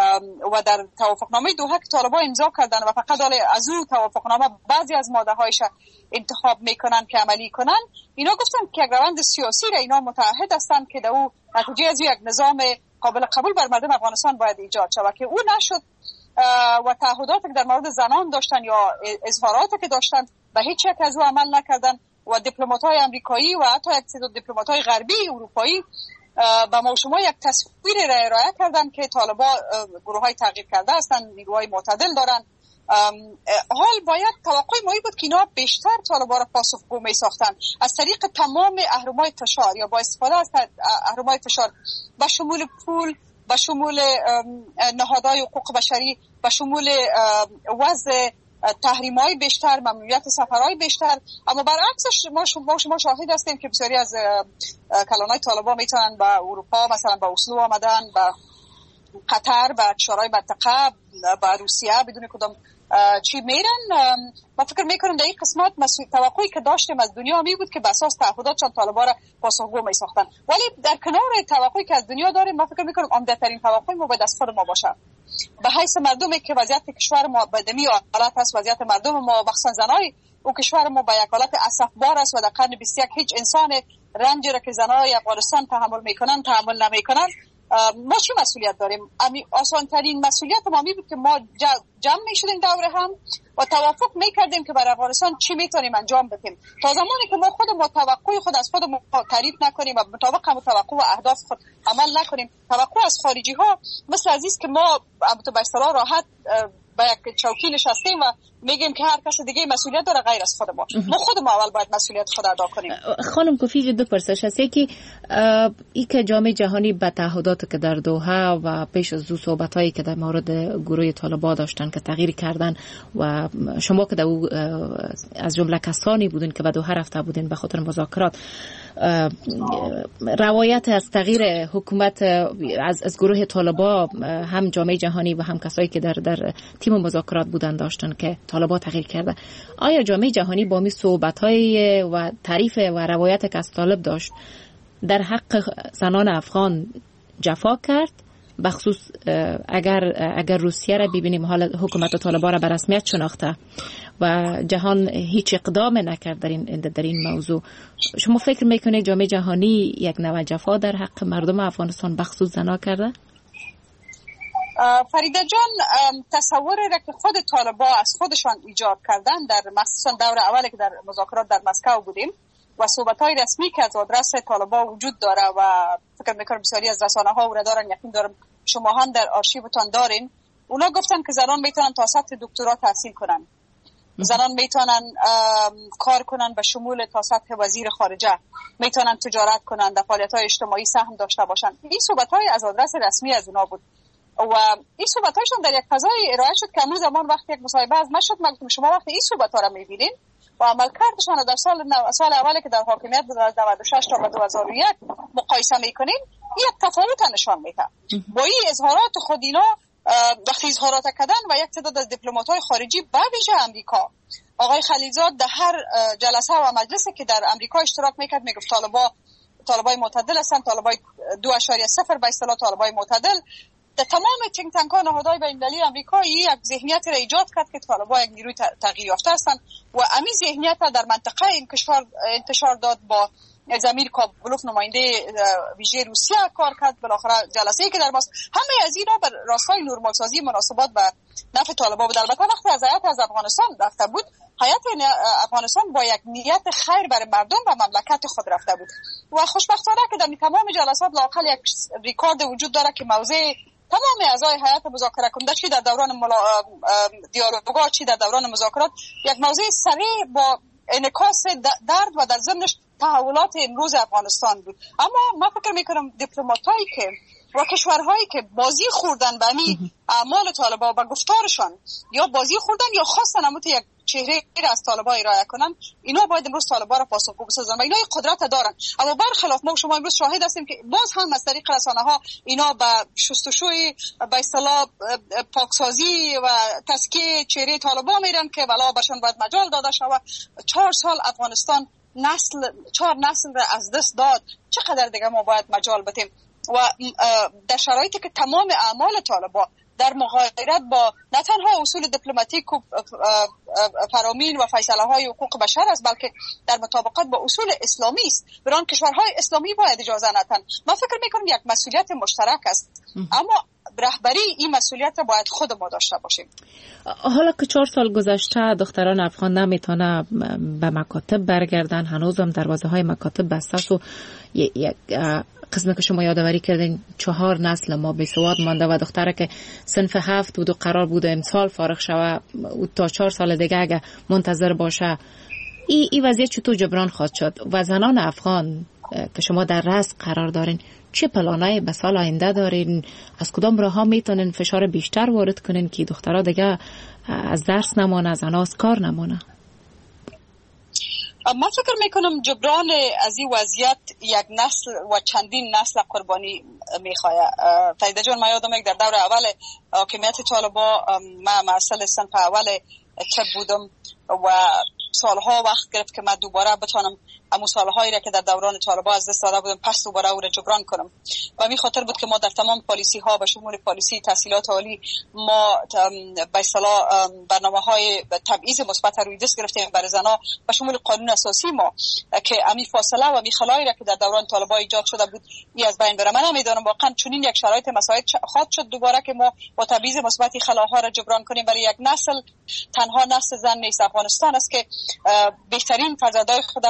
و در توافقنامه دوحه که طالبان امضا کردن و فقط از اون توافقنامه بعضی از ماده‌هایش انتخاب میکنن که عملی کنن، اینا گفتن که یک روند سیاسی را اینا متعهد هستند که در او نتیجه از یک نظام قابل قبول بر مردم افغانستان باید ایجاد شود، که او نشد و تعهداتی که در مورد زنان داشتن یا اظهاراتی که داشتن به هیچ یک از او عمل نکردن، و دیپلمات‌های آمریکایی و حتی یک سری دیپلمات‌های غربی اروپایی با ما شما یک تصویر را ارائه کردن که طالبان گروه‌های تغییر کرده هستند، نیروهای معتدل دارن. حال باید توقع ما بود که اینا بیشتر طالبان را پاسخگو می ساختن از طریق تمام اهرم‌های فشار یا با استفاده از اهرم‌های فشار، به شمول پول، به شمول نهادهای حقوق بشری، به شمول وضع تحریم‌های بیشتر، ممنوعیت سفرهای بیشتر. اما برعکسش ما شما شاهد هستیم که بسیاری از کلانهای طالبان میتونن به اروپا، مثلا به اسلو آمدن، به قطر، به کشورهای منطقه، به روسیه بدون کدام چی میرن. ما فکر میکنم در این قسمت توقعی که داشتیم از دنیا می بود که به اساس تعهداتشان طالبان را پاسخگو می ساختن، ولی در کنار توقعی که از دنیا داریم، ما فکر میکنم عمده‌ترین توقع ما باید از خود ما باشه. به حیث مردمی که وضعیت کشور ما بدمی حالت است، وضعیت مردم ما مخصوصا زنای او کشور ما به یک حالت اسفبار است و در قرن 21 هیچ انسان رنجی را که زنای افغانستان تحمل میکنن تحمل نمیکنن. ما چه مسئولیت داریم؟ آسان ترین مسئولیت ما می بود که ما جمع می شدیم دور هم و توافق می کردیم که برای افغانستان چی می تونیم انجام بدیم. تا زمانی که ما توقع خود از خود تعریف نکنیم و مطابق هم توقع و اهداف خود عمل نکنیم، توقع از خارجی ها مثل عزیز که ما به اصطلاح راحت با یک چوکی نشستیم و میگیم که هر کس دیگه مسئولیت داره غیر از خود ما. ما خود ما اول باید مسئولیت خود ادا کنیم. خانم کوفی، دو پرسش هست. یکی ای که جامعه جهانی به تعهدات که در دوحه و پیش از او صحبتایی که در مورد گروه طالبان داشتن که تغییر کردن و شما که در او از جمله کسانی بودین که به دوحه رفته بودین به خاطر مذاکرات، روایت از تغییر حکومت از گروه طالبان هم جامعه جهانی و هم کسایی که در تیم مذاکرات بودن داشتن که طالبان تغییر کرده. آیا جامعه جهانی با می صحبت‌های و تعریف و روایت که از طالب داشت در حق زنان افغان جفا کرد؟ بخصوص اگر روسیه را ببینیم حال حکومت طالبان را به رسمیت شناخته و جهان هیچ اقدام نکرد در این موضوع، شما فکر میکنید جامعه جهانی یک نوع جفا در حق مردم افغانستان بخصوص زنا کرده؟ فریده جان، تصوری را که خود طالبان از خودشان ایجاد کردن در مخصوصا دور اولی که در مذاکرات در مسکو بودیم و صحبت‌های رسمی که از آدرس طالبان وجود داره و فکر می‌کنم بسیاری از رسانه‌ها او را دارن، یقین دارم شما هم در آرشیوتان دارین. اونا گفتن که زنان میتونن تا سطح دکترا تحصیل کنن، زنان میتونن کار کنن به شمول تا سطح وزیر خارجه، میتونن تجارت کنن، در فعالیت‌های اجتماعی سهم داشته باشن. این صحبت‌های از آدرس رسمی از اونا بود و این صحبت‌هاشون در یک فضای ارائه شد که همون زمان وقتی یک مصاحبه از من شد، من گفتم شما وقتی این صحبت‌ها را می‌بینید و عملکردشان در سال اولی که در حاکمیت بود از 96 تا 2001 مقایسه می‌کنین، این یک تفاوت نشان میده. با این اظهارات خود اینا وقتی اظهارات کردن و یک تعداد از دیپلمات‌های خارجی به ویژه آمریکا، آقای خلیلزاد در هر جلسه و مجلسی که در آمریکا اشتراک می‌کرد میگفت طالبان معتدل هستند، طالبان 2.0 به اصطلاح طالبان معتدل. در تمام تینک تانک ها نهادهای بین‌المللی آمریکا یک ذهنیت را ایجاد کرد که طالبان یک نیروی تغییر یافته هستند و همین ذهنیت در منطقه این کشور انتشار داد با زمیر کابلوف نماینده ویژه روسیه کار کرد، بالاخره جلسه‌ای که در ماست، همه از اینا بر راستای نورمالسازی مناسبات به نفع طالبان بود. البته وقتی از هیئت از افغانستان رفته بود، هیئت افغانستان با یک نیت خیر برای مردم و مملکت خود رفته بود و خوشبختانه که در تمام جلسات لااقل یک ریکارد وجود داره که موضع تمام اعضای هیئت مذاکره کننده چی در دوران دیالوگا چی در دوران مذاکرات یک موضع سریع با انعکاس درد و در ضمنش تحولات امروز افغانستان بود. اما من فکر میکنم دیپلماتایی که و کشورهایی که بازی خوردن به این اعمال طالبان و گفتارشان یا بازی خوردن یا خواستن اموت یک چهره از طالبان ارائه کنن، اینا باید امروز طالبان را پاسخگو بسازن و اینا قدرت دارن. اما برخلاف ما شما امروز شاهد هستیم که باز هم از طریق رسانه ها اینا به شستشوی به اصطلاح پاکسازی و تزکیه چهره طالبان میرن که والا برشان باید مجال داده شود. 4 سال افغانستان 4 نسل را از دست داد، چقدر دیگه ما باید مجال بدیم؟ و در شرایطی که تمام اعمال طالبان در مغایرت با نه تنها اصول دیپلماتیک و فرامین و فیصله های حقوق بشر است، بلکه در مطابقت با اصول اسلامی است، بران کشورهای اسلامی باید اجازه ندن. من فکر میکنم یک مسئولیت مشترک است، اما رهبری این مسئولیت باید خود ما داشته باشیم. حالا که 4 سال گذشته دختران افغان نمیتونه به مکاتب برگردن، هنوزم دروازه های مکاتب بسته است و یک قسمی که شما یادآوری کردین 4 نسل ما بی سواد مانده و دختره که صنف 7 بود و قرار بود امسال فارغ شوه و تا 4 سال دیگه اگه منتظر باشه، این وضعیت چطور جبران خواهد شد؟ و زنان افغان که شما در رأس قرار دارین، چه پلانای به سال آینده دارین؟ از کدام راه ها میتونین فشار بیشتر وارد کنین که دخترها دیگه از درس نمانه، زنها از کار نمانه؟ من فکر میکنم جبران از این وضعیت یک نسل و چندین نسل قربانی میخواه. فریده جان، من یادم در دور اول حاکمیت طالبان من مسئله صنف اول تب بودم و سالها وقت گرفت که من دوباره بتونم همون سالهایی را که در دوران طالبان از دست داده بودم پس دوباره او را جبران کنم. و همین خاطر بود که ما در تمام پالیسی ها به شمول پالیسی تحصیلات عالی ما به اصطلاح برنامه‌های تبعیض مثبت روی دست گرفتیم برای زنان به شمول قانون اساسی ما که همین فاصله و همین خلایی را که در دوران طالبان ایجاد شده بود این از بین بره. من نمیدونم واقعا چنین یک شرایط مساعد خواهد شد دوباره که ما با تبعیض مثبت خلاها را جبران کنیم. برای یک نسل، تنها نسل زن نیست، افغانستان است که بهترین فرزندای خود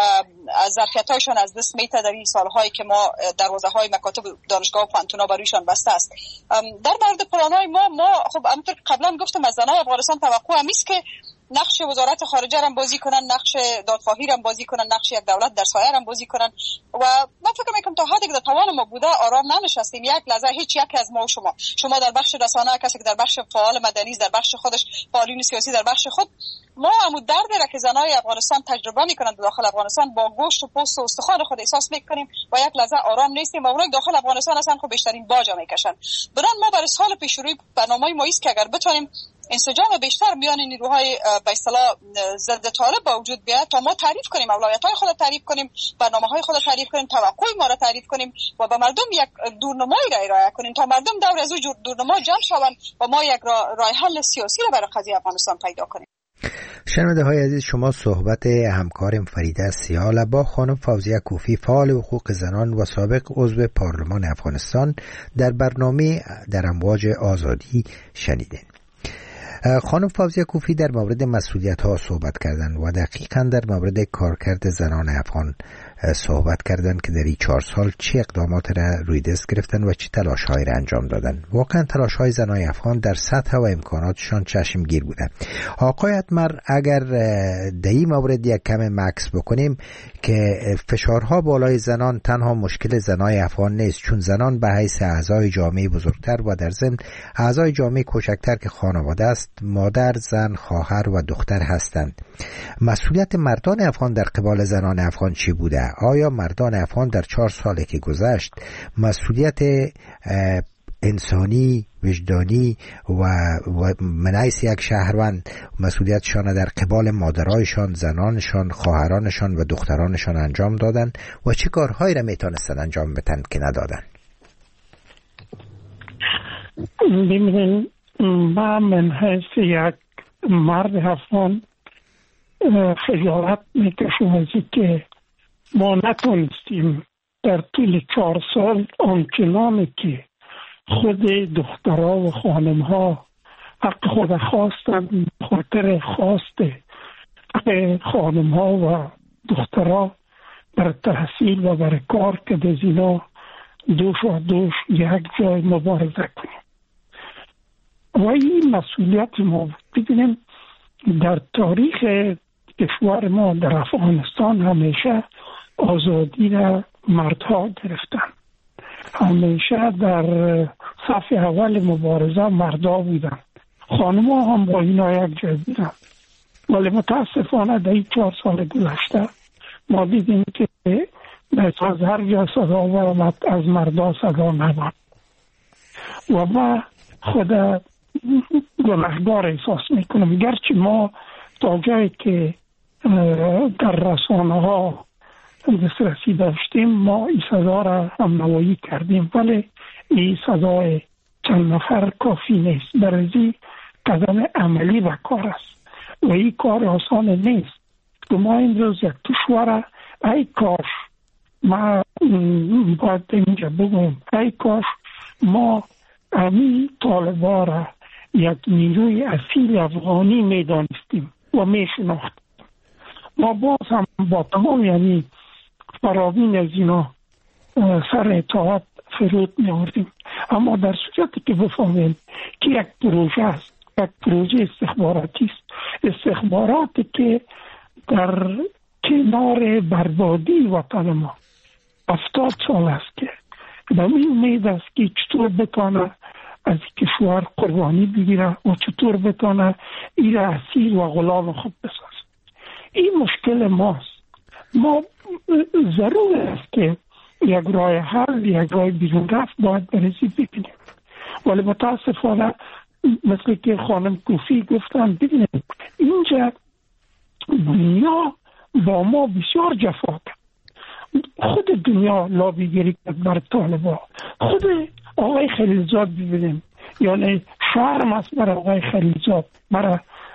از ظرفیت‌هایشان از دست میته در این سالهایی که ما دروازه‌های مکاتب دانشگاه و پانتونا برویشان بسته است. در مورد پلان‌های ما خب همونطور قبلا گفتم از زنان افغانستان توقع همیست که نقش وزارت خارجه را بازی کنن، نقش دادخواهی را بازی کنن، نقش یک دولت در سایه را بازی کنن و من فکر میکنم تا حدی که در توان ما بوده آرام ننشستیم. یک لحظه هیچ یک از ما و شما در بخش رسانه، کسی که در بخش فعال مدنی، در بخش خودش فعالین سیاسی، در بخش خود ما همون دردی را که زنای افغانستان تجربه میکنن داخل افغانستان با گوشت و پوست و استخوان خود احساس میکنیم و یک لحظه آرام نیستیم و اونایی داخل افغانستان هستن خب بیشترین باج میکشن. برای ما برای سال پیش روی برنامه‌ای ما است که اگر بتونیم انسجام بیشتر میان نیروهای به اصطلاح ضد طالب با وجود بیاد تا ما تعریف کنیم، اولویت‌های خود تعریف کنیم، برنامه‌های خود تعریف کنیم، توقع ما را تعریف کنیم و به مردم یک دورنمایی را ارائه کنیم تا مردم دور از اون دورنما جمع شوند و ما یک راه حل سیاسی را برای قضیه افغانستان پیدا کنیم. شنونده های عزیز، شما صحبت همکارم فریده سیال با خانم فوزیه کوفی، فعال حقوق زنان و سابق عضو پارلمان افغانستان در برنامه در امواج آزادی شنیدین. خانم فوزیه کوفی در مورد مسئولیت ها صحبت کردند و دقیقاً در مورد کارکرد زنان افغان صحبت کردند که در این 4 سال چه اقدامات را روی دست گرفتن و چه تلاش هایی را انجام دادن. واقعا تلاش های زنان افغان در سطح و امکاناتشان چشمگیر بوده. آقای اتمر، اگر در این مورد یک کم مکس بکنیم که فشارها بالای زنان تنها مشکل زنان افغان نیست، چون زنان به حیث اعضای جامعه بزرگتر و در ضمن اعضای جامعه کوچکتر که خانواده است، مادر، زن، خواهر و دختر هستند. مسئولیت مردان افغان در قبال زنان افغان چی بوده؟ آیا مردان افغان در 4 سالی که گذشت مسئولیت انسانی، وجدانی و من حیث یک شهروند مسئولیتشان در قبال مادرایشان، زنانشان، خواهرانشان و دخترانشان انجام دادن و چه کارهایی را میتونستن انجام بدن که ندادن؟ ببینید، من حیث یک مرد افغان خجالت میکشم از که ما نتونستیم در طول 4 سال آنچنانی که خود دخترها و خانمها حق خود خواستند، خاطر خواست حق خانمها و دخترها بر تحصیل و بر کار که از اینا دوش یک جای مبارزه کنیم. و این مسئولیت ما ببینیم در تاریخ کشور ما در افغانستان همیشه آزادی را مردها گرفتن، همیشه در صف اول مبارزه مردها بودن، خانم‌ها هم با اینا یک جای بودن. ولی متاسفانه در این 4 سال گذشته ما دیدیم که از هر جا صدا برآمد از مردا صدا نبود و ما خود گناهکار احساس میکنم. گرچه ما تا جایی که در رسانه ها دسترسی داشتیم ما این صدا را هم نوایی کردیم، ولی این صدای چند نفر کافی نیست. برای قدم عملی و کار است و این کار آسان نیست که ما امروز یک کشور، ای کاش ما باید اینجا بگویم، ای کاش ما امی طالبا را یک نیروی اصیل افغانی میدانستیم و میشناختیم. ما باز هم با تمام یعنی فراوین از اینا سر اطاعت فرود می‌آوردیم، اما در صورتی که بفهمیم که یک پروژه است، یک پروژه استخباراتی است، استخباراتی که در کنار بربادی وطن ما 70 سال است که به این امید است که چطور بتانه از کشور قربانی بگیره و چطور بتانه این را اسیر و غلام خود بسازه. این مشکل ماست. ما ضرور است که یک راه حل، یک راه بیرون رفت باید برسی ببینیم، ولی متاسفانه مثل که خانم کوفی گفتن ببینیم اینجا دنیا با ما بسیار جفا کرد. خود دنیا لابیگری کرد بر طالبا. خود آقای خلیلزاد ببینیم، یعنی شرم است بر آقای خلیلزاد، برای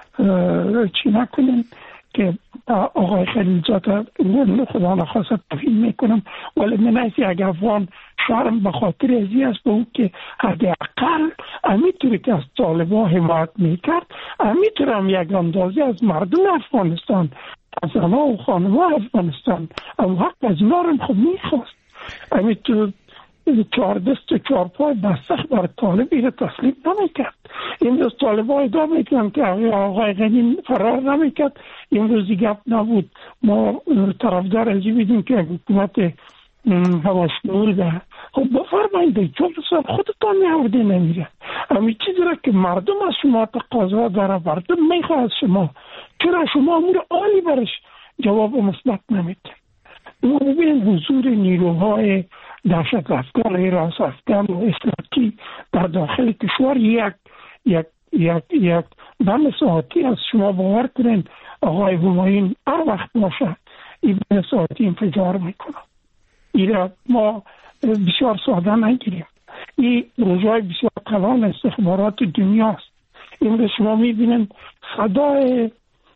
چی نکنیم که آقای خلیلزاد خدا نخواست توهین میکنم، ولی من از یک افغان شرم به خاطر ازی است به اون که حداقل امیطوری که از طالبا حمایت میکرد امیطور هم یک اندازه از مردم افغانستان، از زنها و خانم‌ها افغانستان هم حق از اینا رو خود میخواست. امیطور 4 دست و 4 پای بستخ بر طالبی رو تسلیم نمیکرد. امروز طالبا ادعا میکنن که آقای غنی فرار نمیکرد، امروز گپ نبود. ما طرفدار ازی بیدیم که حکومت هواشنور ده. خب بفرمایید 4 سال خودتان میورده نمیره. همین چیزی را که مردم از شما تقاضا داره، مردم میخواه از شما، چرا شما امور عالی برش جواب مثبت نمیده؟ ما ببینید حضور نیروهای دهشت افکار، حراس افکار و اصلاحی در داخل کشور یک بم ساعتی از شما باور کنین آقای همایون هر وقت باشه این بم ساعتی انفجار میکنه. این را ما بسیار ساده نگیریم. این روزهای بسیار کلان استخبارات دنیاست. این را شما میبینین صدای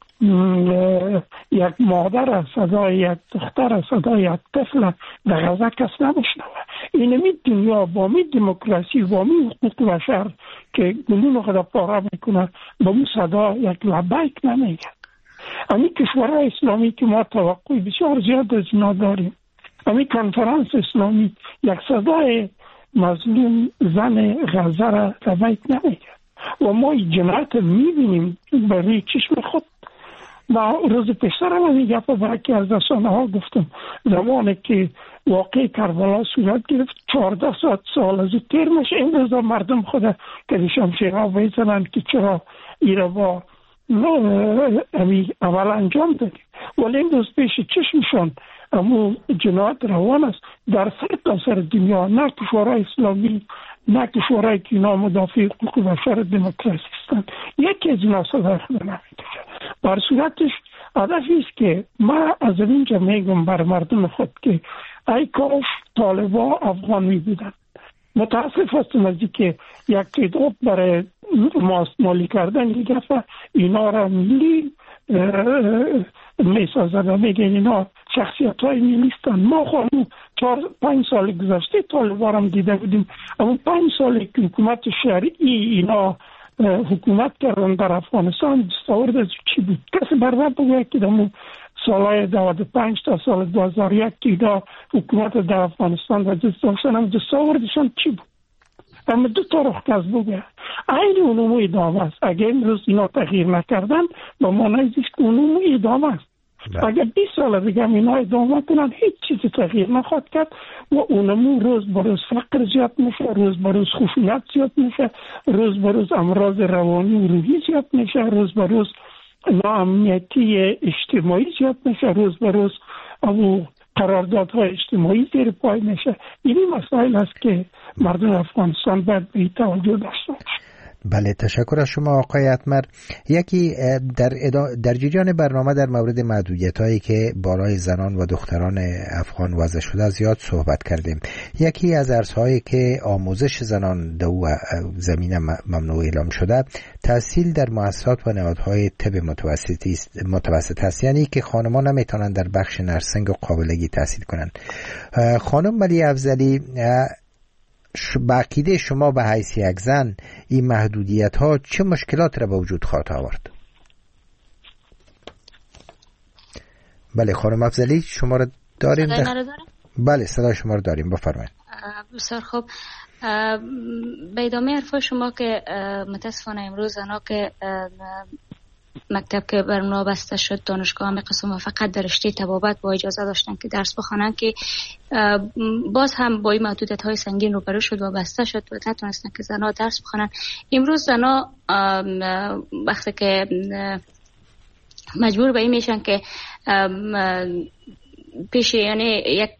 یک مادر، صدای یک دختر، صدای یک طفل در غزه کس نمیشنوه. اینمی دنیا با می دموکراسی و می حقوق بشر که گلون خدا پاره میکنه با می صدا یک لبیک نمیگه. امی کشورهای اسلامی که ما توقع بسیار زیاد از اینا داریم، امی کنفرانس اسلامی یک صدای مظلوم زن غزه را لبیک نمیگه و ما جنایت میبینیم برای چشم خود. ما روز پیشتر هم این گفت برای که از رسانه ها گفتم زمانی که واقع کربلا صورت گرفت 14 سال از تیر میشه، این روزا مردم خود که شمشیرها بیزنن که چرا ایره با اول انجام دادیم، ولی این روز پیش چشمشان امو جنایت روان است در سر تا سر دنیا. نه کشورهای اسلامی، نه کشورهای که اینا مدافع حقوق بشر دموکراسی هستند، یکی از اینا صدای خود نمیکشه. بر صورتش هدفی است که ما از اینجا میگم بر مردم خود که ای کاش طالبا افغان می بودن. متاسف هستم از که یک تعداد برای مالی کردن یک دفعه اینا را ملی میسازن و میگن اینا شخصیت‌های ملیستان. ما خودمون 4-5 سال گذشته طالبان هم دیده بودیم، اما 5 سالی که حکومت شرعی اینا حکومت کردن در افغانستان دستاورد از چی بود؟ کسی برده بگوید که در سالهای 95 تا سال 2001 که اینا حکومت در افغانستان و دستاوردشان چی بود؟ اما دو تا رخ کس بگوید این علوم ادامه است. اگر امروز اینا تغییر نکردن با معنی زیست که علوم ادامه است. اگر 20 سال دیگه اینا ادامه کنن هیچ چیزی تغییر نخواهد کرد و اونمو روز به روز فقر زیاد میشه، روز به روز خشونت زیاد میشه، روز به روز امراض روانی و روحی زیاد میشه، روز به روز ناامنیتی اجتماعی زیاد میشه، روز به روز قراردادهای اجتماعی زیر پای میشه. این مسائل است که مردم افغانستان باید به توجه داشته باشند. بله، تشکر از شما آقای اتمر. یکی در جریان برنامه در مورد محدودیت‌هایی که بالای زنان و دختران افغان وضع شده زیاد صحبت کردیم. یکی از ارزهایی که آموزش زنان در زمینه ممنوع اعلام شده تحصیل در مؤسسات و نهادهای طب متوسط است، یعنی که خانمان نمیتونن در بخش نرسنگ و قابلگی تحصیل کنند. خانم ملی افضلی، با عقیده شما به حیث یک زن این محدودیت ها چه مشکلات را به وجود خواهد آورد؟ بله خانم افضلی، شما را داریم؟ بله صدای شما را داریم، بفرمایید. بسیار خوب. به ادامه حرف شما که متاسفانه امروز زنها که مکتب که بر اونا بسته شد، دانشگاه هم قسم فقط در رشته طبابت با اجازه داشتن که درس بخوانن، که باز هم با این محدودیت‌های سنگین روبرو شد و بسته شد و نتونستن که زنها درس بخوانن. امروز زنها وقتی که مجبور به این میشن که پیش یعنی یک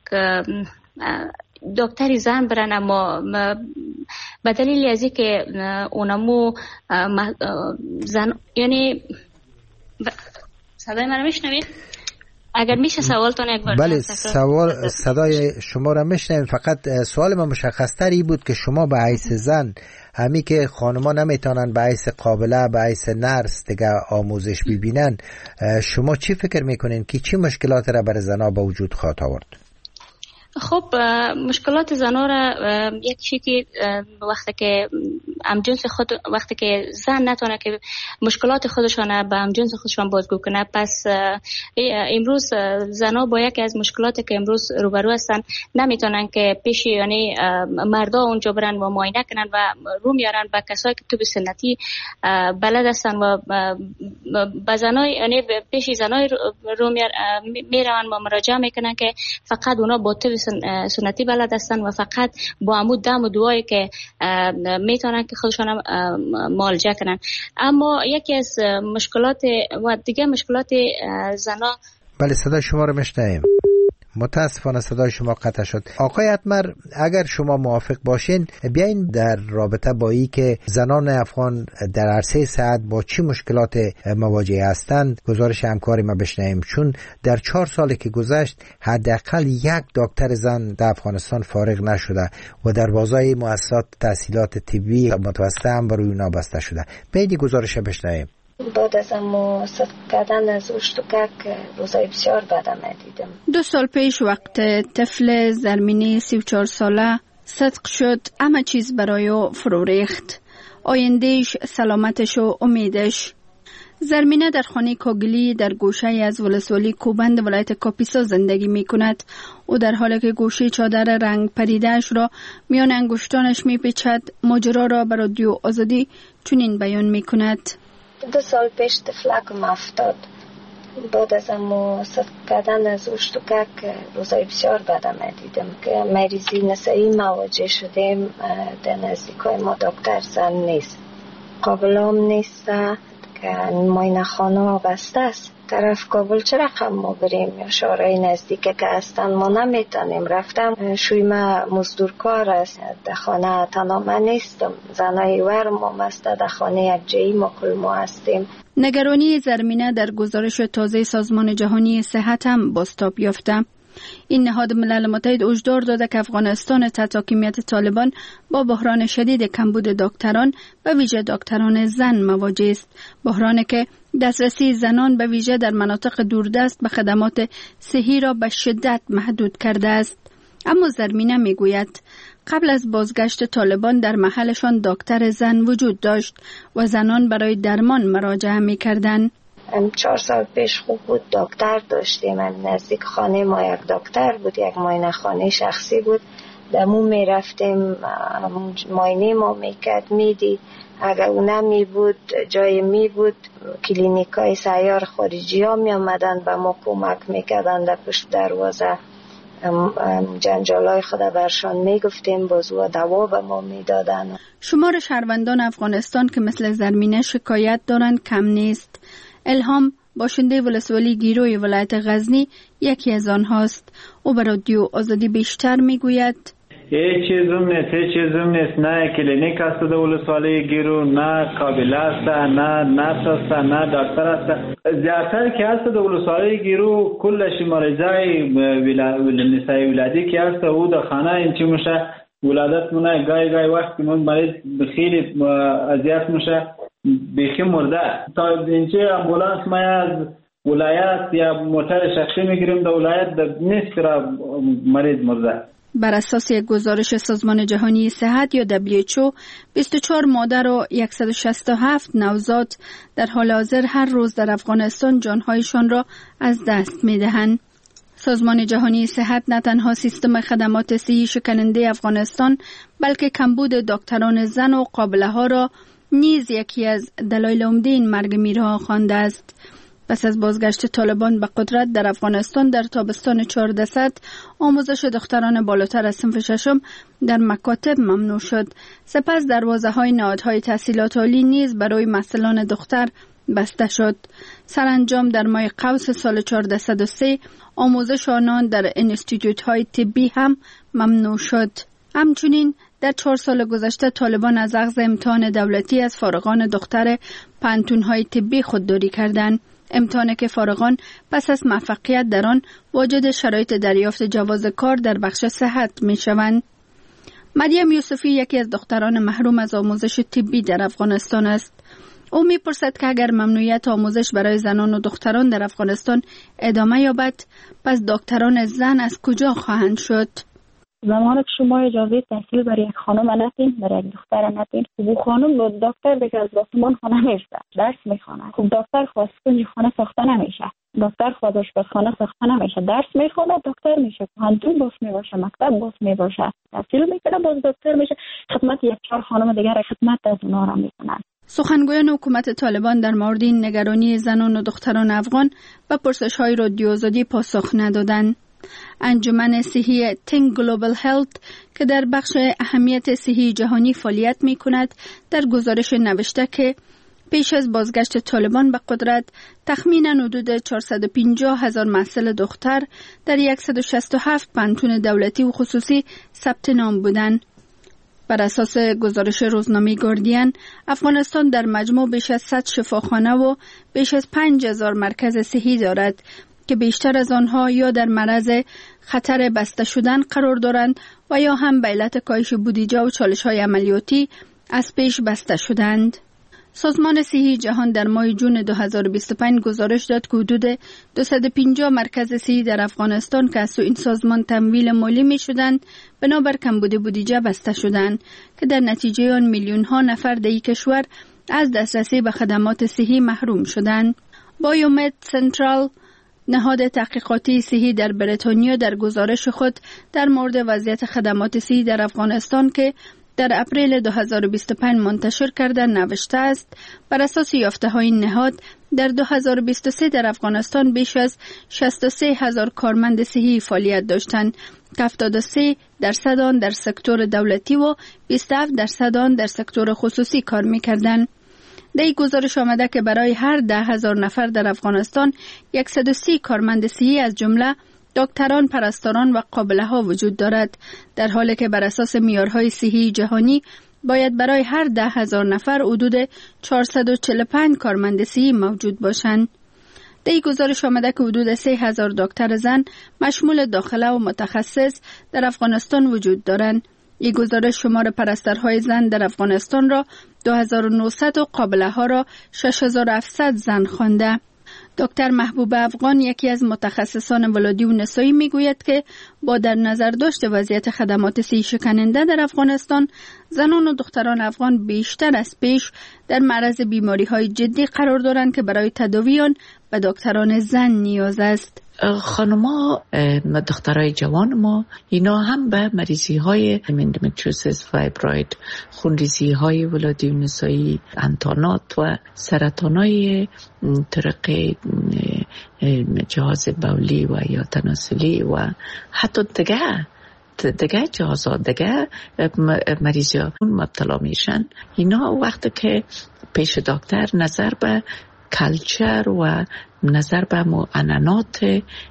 دکتری زن برن، اما به دلیل از این که اونمو زن یعنی صدای من رو میشنوید؟ اگر میشه سوالتون یک بار. بله صدای شما رو میشنویم، فقط سوال من مشخص تری بود که شما به حیث زن همی که خانما نمیتونن به حیث قابله به حیث نرس دیگه آموزش ببینن، شما چی فکر میکنین که چی مشکلات را برای زنها به وجود خواهد آورد؟ خب مشکلات زنها را یک چیزی که وقتی که همجنس خود وقتی که زن نتونه که مشکلات خودشان به همجنس خودشان بازگو کنه، پس امروز زنها با یکی از مشکلاتی که امروز روبرو هستن نمیتونن که پیش یعنی مردا اونجا برن و معاینه کنن و رو میارن به کسایی که طب سنتی بلد هستن و به زنای یعنی پیش زنای رو میرن و مراجعه میکنن که فقط اونا با طب سنتی بلد هستن و فقط با عمود دم و دوایی که میتونن که خودشان معالجه کنن. اما یکی از مشکلات و دیگه مشکلات زنا. بله صدای شما رو میشنویم. متاسفانه صدای شما قطع شد. آقای اتمر، اگر شما موافق باشین بیاین در رابطه با این که زنان افغان در عرصه صحت با چی مشکلات مواجه هستند گزارش همکاری ما بشنویم، چون در 4 سالی که گذشت حداقل یک دکتر زن در افغانستان فارغ نشده و دروازهای مؤسسات تحصیلات طبی متوسط هم بر اونا بسته شده. بیاین گزارش بشنویم. بعد از امو صدق کردن از اشتکک روزای بسیار بدم دیدم. 2 سال پیش وقت طفل زرمینی 34 ساله صدق شد، همه چیز برای او فرو ریخت، آیندهش، سلامتش و امیدش. زرمینه در خانه کاگلی در گوشه از ولسوالی کوبند ولایت کاپیسا زندگی می کند. او در حالی که گوشه چادر رنگ پریدهش را میان انگشتانش می پیچد ماجرا را بر رادیو آزادی چنین بیان می کند. 2 سال پیش طفلکم افتاد. بعد از امو صدق کردن از اشتکک روزای بسیار بدم دیدم که مریضی نسایی مواجه شدیم. در نزدیکای ما دکتر زن نیست، قابلام نیست که معاینه خانه بسته است. طرف کابل چه رقم ما بریم یا شهرهای نزدیکه که هستن ما نمیتونیم. رفتم شوی ما مزدورکار است، در خانه تنها من نیستم، زنای ورم هم است، در خانه یک جایی ما کل ما هستیم. نگرانی زرمینه در گزارش تازه سازمان جهانی صحت هم بازتاب یافته. این نهاد ملل متحد هشدار داده که افغانستان تحت حاکمیت طالبان با بحران شدید کمبود دکتران و ویژه دکتران زن مواجه است. بحرانی که دسترسی زنان به ویژه در مناطق دوردست به خدمات صحی را به شدت محدود کرده است. اما زرمینه میگوید قبل از بازگشت طالبان در محلشان دکتر زن وجود داشت و زنان برای درمان مراجعه می‌کردند. 4 سال پیش خوب بود، دکتر داشتیم. من نزدیک خانه ما یک دکتر بود، یک معاینه خانه شخصی بود. دمو می رفتیم، معاینه ما میکرد، میدید. اگر اون نمی بود، جای می بود، کلینیکای سیار خارجی ها می آمدن به ما کمک میکردن در پشت دروازه. جنجالای خود برشان میگفتیم، بازو دوا به ما میدادن. شمار شهروندان افغانستان که مثل زرمینه شکایت دارند کم نیست. الهام باشنده ولسوالی گیروی ولایت غزنی یکی از آنهاست. او به رادیو آزادی بیشتر میگوید هیچ چیزم نیست. نه کلینیک است در ولسوالی گیرو، نه قابل است، نه نرس است، نه دکتر است. زیادتر که است در ولسوالی گیرو کلش مریضای نسای ولادی که است او در خانه اینچه میشه ولادت مونه. گای وقت من مریض خیلی اذیت میشه، بیخی مرده. تا اینچه امبولانس ما از ولایت یا موتر شخصی میگیریم در ولایت نیست را مریض مرده. بر اساس یک گزارش سازمان جهانی صحت یا WHO 24 مادر و 167 نوزاد در حال حاضر هر روز در افغانستان جانهایشان را از دست می‌دهند. سازمان جهانی صحت نه تنها سیستم خدمات صحی شکننده افغانستان بلکه کمبود دکتران زن و قابله ها را نیز یکی از دلایل عمده این مرگ میرها خوانده است. پس از بازگشت طالبان به قدرت در افغانستان در تابستان 1400 آموزش دختران بالاتر از صنف ششم در مکاتب ممنوع شد. سپس دروازه‌های نهادهای تحصیلات عالی نیز برای محصلان دختر بسته شد. سرانجام در ماه قوس سال 1403 آموزش آنان در انستیتوت‌های طبی هم ممنوع شد. همچنین در 4 سال گذشته طالبان از اخذ امتحان دولتی از فارغان دختر پانتون‌های طبی خودداری کردند. امتحانی که فارغان پس از موفقیت در آن واجد شرایط دریافت جواز کار در بخش صحت می شوند. مریم یوسفی یکی از دختران محروم از آموزش طبی در افغانستان است. او می پرسد که اگر ممنوعیت آموزش برای زنان و دختران در افغانستان ادامه یابد، پس دکتران زن از کجا خواهند شد؟ زمانی که شما اجازه تحصیل برای یک خانم ندین، برای یک دختر ندین، خب خانم دکتر دیگه از آسمان خانه میشه، درس میخونه. خب دکتر خواست کنج خانه ساخته نمیشه، دکتر خواست آشپزخانه ساخته نمیشه، درس میخونه دکتر میشه، پانتون باز میباشه، مکتب باز میباشه، تحصیل میکنه باز دکتر میشه، خدمت 1-4 خانم دیگر خدمت از اونها را میکنن. سخنگویان حکومت طالبان در مورد این نگرانی زنان و دختران افغان به پرسش‌های رادیو آزادی پاسخ ندادند. انجمن صحی Think Global Health که در بخش اهمیت صحی جهانی فعالیت می کند در گزارش نوشته که پیش از بازگشت طالبان به قدرت تخمینا حدود 450,000 محصل دختر در 167 پانتون دولتی و خصوصی ثبت نام بودند. بر اساس گزارش روزنامه گاردین، افغانستان در مجموع بیش از 100 شفاخانه و بیش از 5,000 مرکز صحی دارد که بیشتر از آنها یا در معرض خطر بسته شدن قرار دارند و یا هم به علت کاهش بودجه و چالش‌های عملیاتی از پیش بسته شدند. سازمان صحی جهان در ماه جون 2025 گزارش داد که حدود 250 مرکز صحی در افغانستان که از سوی این سازمان تمویل مالی می شدند بنابر کمبود بودجه بسته شدند که در نتیجه آن میلیون ها نفر در این کشور از دسترسی به خدمات صحی محروم شدند. بایومد سنترال نهاد تحقیقاتی صحی در بریتانیا در گزارش خود در مورد وضعیت خدمات صحی در افغانستان که در اپریل 2025 منتشر کرده نوشته است بر اساس یافته‌های نهاد در 2023 در افغانستان بیش از 63,000 کارمند صحی فعالیت داشتند که 73% آن در سکتور دولتی و 27% آن در سکتور خصوصی کار می‌کردند. در این گزارش آمده که برای هر 10,000 نفر در افغانستان 130 کارمند صحی از جمله دکتران، پرستاران و قابله ها وجود دارد، در حالی که بر اساس معیارهای صحی جهانی باید برای هر 10,000 نفر حدود 445 کارمند صحی موجود باشند. در این گزارش آمده که حدود 3000 دکتر زن مشمول داخله و متخصص در افغانستان وجود دارند. این گزارش شمار پرستارهای زن در افغانستان را 2900 و قابله ها را 6700 زن خوانده. دکتر محبوب افغان یکی از متخصصان ولادی و نسایی میگوید که با در نظر داشت وضعیت خدمات صحی شکننده در افغانستان، زنان و دختران افغان بیشتر از پیش در معرض بیماری های جدی قرار دارند که برای تداوی آن به دکتران زن نیاز است. خانما دخترای جوان ما اینا هم به مریضی های اندومتریوسیس، فایبروید، خونریزی های ولادی و نسایی، انتانات و سرطانای طرق جهاز بولی و یا تناسلی و حتی دیگه جهازات دیگه مریضیان مبتلا میشن. اینا وقتی که پیش دکتر نظر به کلچر و نظر به معاینات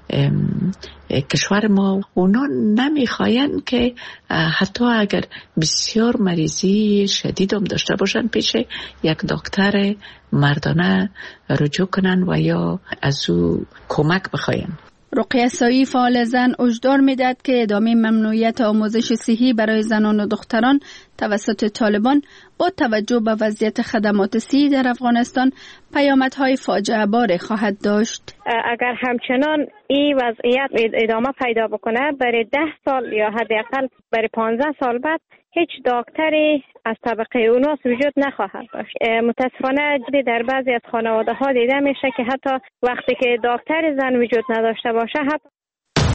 کشور ما اونا نمیخواین که حتی اگر بسیار مریضی شدید هم داشته باشن پیش یک دکتر مردانه رجوع کنن و یا از او کمک بخواین. رقیه سایی فعال زن هشدار می‌دهد که ادامه ممنوعیت آموزش صحی برای زنان و دختران توسط طالبان با توجه به وضعیت خدمات صحی در افغانستان پیامدهای فاجعه بار خواهد داشت. اگر همچنان این وضعیت ادامه پیدا بکنه برای 10 سال یا حداقل برای 15 سال بعد هیچ دکتری از طبقه اوناس وجود نخواهد داشت. متاسفانه در بعضی از خانواده ها دیده میشه که حتی وقتی که دکتر زن وجود نداشته باشه، حتی